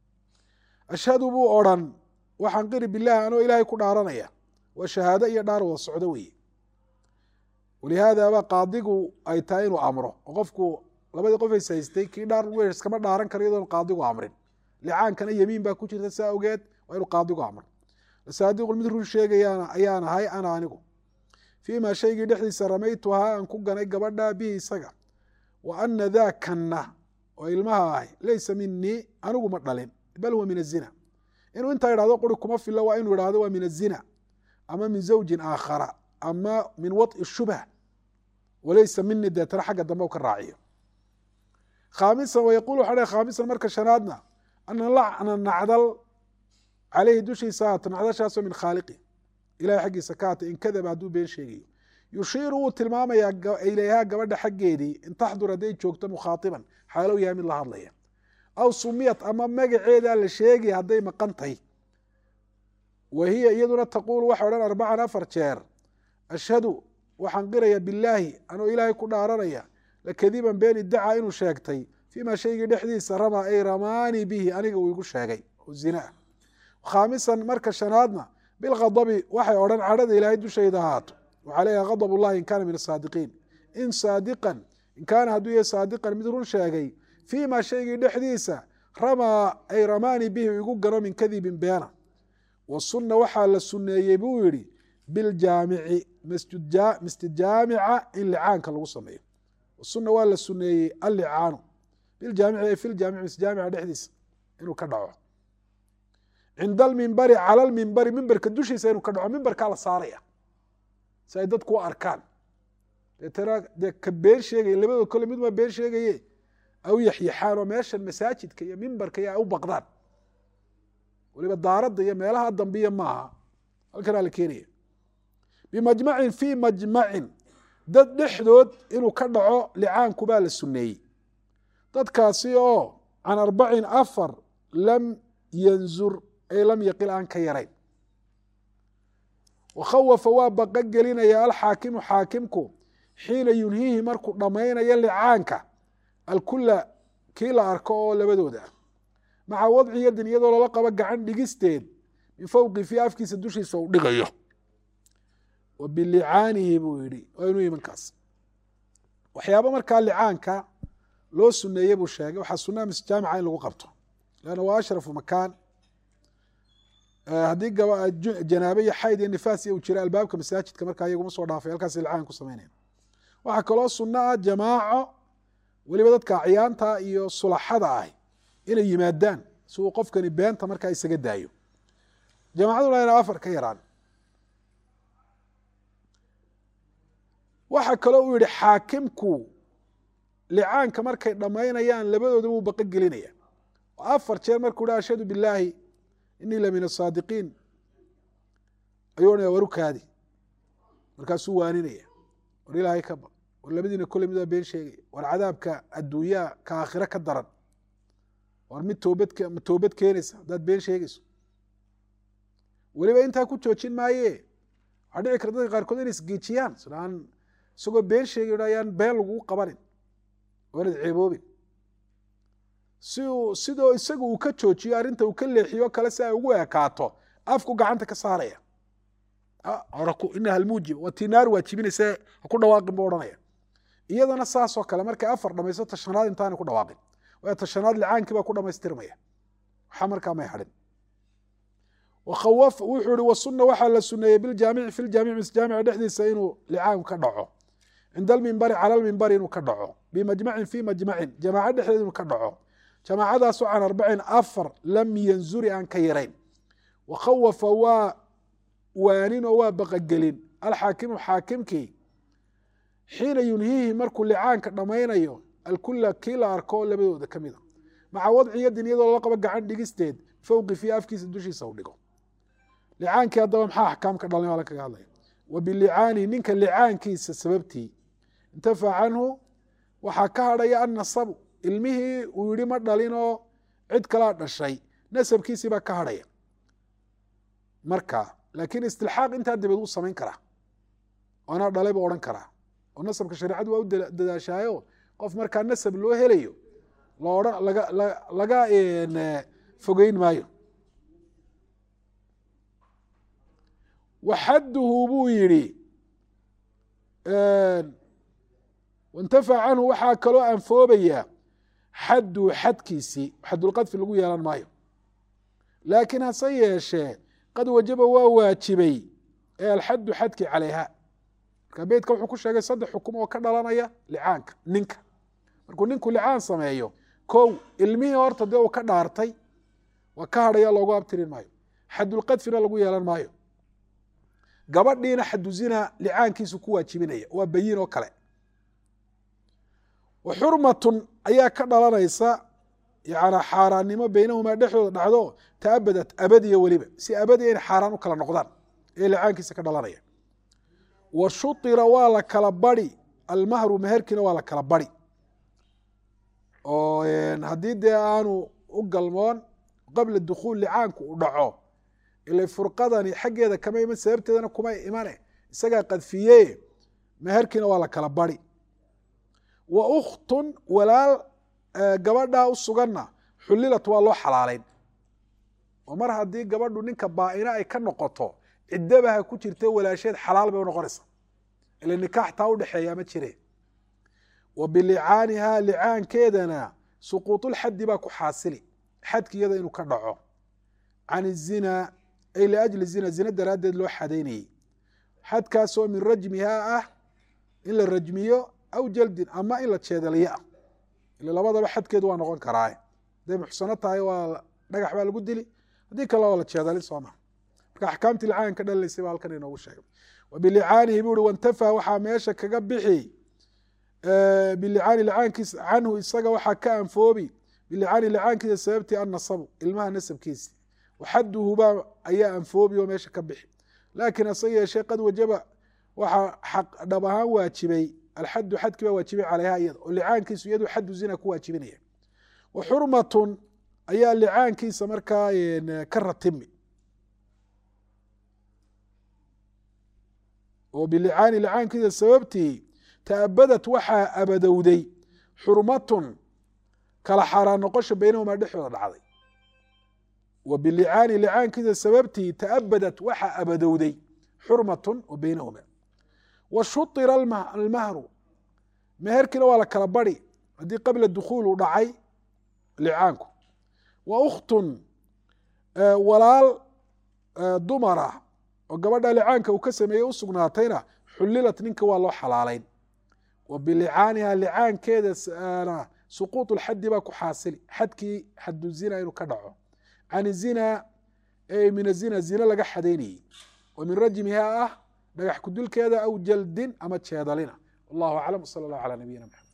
ashhadu buu odhan waxaan qiri bilahi anoo ilaahay ku dhaaranaya waa shahaado iyo dhaar wada socdo weeye walihaadaaba qaadigu ay tahay inuu amro oo qofku labadii qof is haystay kii dhaar lagu yeesho iskama dhaaran karo iyadoon qaadigu amrin licaankana yemiin baa ku jirta saa awgeed waa inuu qaadigu amro saadiqun mid run sheegayaan ayaan ahay ana anigu fii maa shaygii dhexdiisa ramaytuhaa aan ku ganay gabadha bihi isaga wa ana daakanna oo ilmaha ahay laysa minii anigu ma dhalin bal huwa min azina inuu intaa idhahdo quri kuma filo waa inuu idhahdo waa min azina ama min zawjin aakhara ama min waط'i shubha walaysa minii deetana xagga dambe u ka raaciyo khaamisan wayaquul waxa dhe khaamisan marka shanaadna ana lacna nacdal caleyhi dushiisa haata nacdashaasoo min khaaliqi ilahay xaggiisa ka haata in kadaba hadduu been sheegayo yushiiru wuu tilmaamayaa ilayhaa gabadha xaggeedii in taxdur hadday joogto mukhaatiban xaalow yahay mid la hadlaya aw sumiyat ama magaceedaa la sheegi hadday maqantay wa hiya iyaduna taquulu waxa odhan arbacan afar jeer ashhadu waxaan qiraya bilaahi anoo ilaahay ku dhaaranaya lakadiban been iddacaa inuu sheegtay fii maa shaygii dhexdiisa ramaa ay ramaanii bihi aniga uu igu sheegay oo zina ah khaamisan marka shanaadna bilghadabi waxay odhan cadhada ilaahay dushayda ahaato wa calayha ghadab ullahi in kaana min asaadiqiin in saadiqan in kaana hadduu yahay saadiqan mid run sheegay fii maa shaygii dhexdiisa ramaa ay ramaanii bihi igu gano min kadibin beena wasunna waxaa la sunneeyey buu yidhi biljaamici masjid jaamica in licaanka lagu sameeyo wasunna waa la sunneeyey allicaanu biljaamici ay filjaamici masjid jaamica dhexdiisa inuu ka dhaco cinda almimbari cala almimbari mimberka dushiisa inuu ka dhaco mimberkaa la saaraya si ay dadku u arkaan deetana dee ka been sheegaya labadoo kole mid waa been sheegaye au yaxyaxaan oo meeshan masaajidka iyo mimbarka iyo ay u baqdaan waliba daaradda iyo meelaha dambiya maaha halkanaa la keenaya bimajmacin fii majmacin dad dhexdood inuu ka dhaco licaanku baa la sunneeyey dadkaasi oo can arbacin afar lam yanzur ay lam yaqil aan ka yarayn wakhawafa waa baqa gelinaya alxaakimu xaakimku xiina yunhiihi markuu dhammaynayo licaanka alkula kii la arko oo labadooda ah maca wadci yadin iyadoo lala qabo gacan dhigisteed min fowqi fii afkiisa dushiisa uu dhigayo wa bilicaanihi buu yidhi waa inuu imankaas waxyaaba markaa licaanka loo suneeye buu sheegay waxaa sunnaha mis jaamica in lagu qabto lanna waa ashrafu makaan haddii janaabo iyo xayd iyo nifaas iyo uu jira albaabka masaajidka markaa iyaguma soo dhaafay halkaas licaanka ku samaynaya waxaa kaloo sunna ah jamaaco weliba dadka acyaanta iyo sulaxada ah inay yimaadaan si uu qofkani beenta markaa isaga daayo jamaacaduna ina afar ka yaraan waxaa kaloo uu yihi xaakimku licaanka markay dhammaynayaan labadooda wuu baqa gelinaya afar jeer markuu hi ashhadu bilaahi inii la min asaadiqiin ayuu odhanaya warukaadi markaasuu waaninaya war ilaahay ka baq war labadiina kole mid waa been sheegaya war cadaabka adduunyaa ka aakhiro ka daran war mid toobad toobad keenaysa haddaad been sheegayso weliba intaa ku joojin maaye waxaa dhici kara dadka qaarkood inay isgeejiyaan sidaan isagoo been sheegay ayaan been lagugu qabanin oonad ceeboobin si uu sidoo isagu uu ka joojiyo arrinta uu ka leexiyo kale si ay ugu ekaato afku gacanta ka saaraya inaha almuujib waa tii naar waajibinaysa ha ku dhawaaqin buu odhanaya iyadana saasoo kale markay afar dhamayso tashanaad intaanay ku dhawaaqin waayo tashanaad licaankii baa ku dhamaystirmaya waxaa markaa may hadhin wakhawaf wuxuu ihi wasunna waxaa la suneeyey biljaamici fi ljaamici misjaamica dhexdiisa inuu licaanku ka dhaco cinda almimbari cala almimbari inuu ka dhaco bimajmacin fii majmacin jamaaco dhexdeed inuu ka dhaco jamaacadaasoo can arbacin afar lam yanzuri aan ka yarayn wakhawafa waa waanin oo waa baqagelin alxaakimu xaakimkii xiina yunhiihi markuu licaanka dhammaynayo alkula kii la arko labadooda ka mida maca wadci yadin iyadoo lala qabo gacan dhigisteed fowqi fii afkiisa dushiisa u dhigo licaankii haddaba maxaa axkaamka dhalin waa la kaga hadlaya wa bilicaani ninka licaankiisa sababtii intafa canhu waxaa ka hadhaya annasabu ilmihii uu yihi ma dhalinoo cid kalaa dhashay nasabkiisii baa ka hadhaya marka laakiin istilxaaq intaa dabeed wuu samayn karaa anaa dhalay buu odhan karaa oo nasabka shareecadu waa u dadaashaayo qof markaa nasab loo helayo laodhan laga laga fogeyn maayo waxadduhu buu yidhi waintafac canhu waxaa kaloo anfoobayaa xaddu xadkiisii xadulqadfi lagu yeelan maayo laakiin hase yeeshee qad wajaba waa waajibay ee alxaddu xadki calayha marka beydka wuxuu ku sheegay saddex xukum oo ka dhalanaya licaanka ninka markuu ninku licaan sameeyo kow ilmihii horta dee uu ka dhaartay waa ka hadhaya loogu abtirin maayo xadulqadfina lagu yeelan maayo gabadhiina xaddu zina licaankiisu ku waajibinaya waa bayin oo kale wa xurmatun ayaa ka dhalanaysa yani xaaraannimo baynahumaa dhexdooda dhacdo taabadat abadiya weliba si abadiya in xaaraan u kala noqdaan ee licaankiisa ka dhalanaya wa shuطira waa la kala bari almahru meherkiina waa la kala bari oo haddii dee aanu u galmoon qabla dukhuul licaanku u dhaco ila furqadani xaggeeda kama iman sababteedana kuma imane isagaa qadfiye meherkiina waa la kala bari wa ukhtun walaal gabadhaa u suganna xulilat waa loo xalaalayn oo mar haddii gabadhu ninka baa-ina ay ka noqoto ciddabaha ku jirta walaasheed xalaal bay u noqonaysaa ila nikaax taa udhexeeyaa ma jire wa bilicaanihaa licaankeedana suquutulxaddi baa ku xaasili xadki iyada inuu ka dhaco can izina ay liajli zina zina daraaddeed loo xadaynayey xadkaasoo min rajmihaa ah in la rajmiyo aw jaldin ama in la jeedaliyo ah ila labadaba xadkeedu waa noqon karaaye hadday muxsano tahay waa dhagax baa lagu dili haddii kale waa la jeedalin soo maha marka axkaamtii licaanka ka dhalalaysay baa halkan inoogu sheegay wa bilicaanihi buu uhi wantafa waxaa meesha kaga bixi bilicaani licaankiisa canhu isaga waxaa ka anfoobi bilicaani licaankiisa sababtii annasabu ilmaha nasabkiisi waxadduhu baa ayaa anfoobi oo meesha ka bixi laakiin hase yeeshee qad wajaba waxaa xaq dhab ahaan waajibay alxaddu xadkii baa waajibay calayha iyada oo licaankiisu iyadu xaddu zina ku waajibinaya wa xurmatun ayaa licaankiisa markaa ka ratimi oo bilicaani licaankiisa sababtii taabadat waxaa abadowday xurmatun kala xaaraan noqosha baynahumaa dhexdooda dhacday wa bilicaani licaankiisa sababtii taabadat waxaa abadowday xurmatun oo baynahumaa wa shuطira almahru meherkiina waa la kala bari haddii qabla dukhuul uu dhacay licaanku wa ukhtun walaal dumara oo gabadha licaanka uu ka sameeyey u sugnaatayna xulilat ninka waa loo xalaalayn wa bilicaaniha licaankeedana suquuط lxaddi baa ku xaasili xadkii xaddu zina inuu ka dhaco can zina ay min azina zina laga xadaynayey wa min rajmiha ah dhagax kudulkeeda aw jaldin ama jeedalina wallahu aclam wsala allah calaa nabiyina maxamed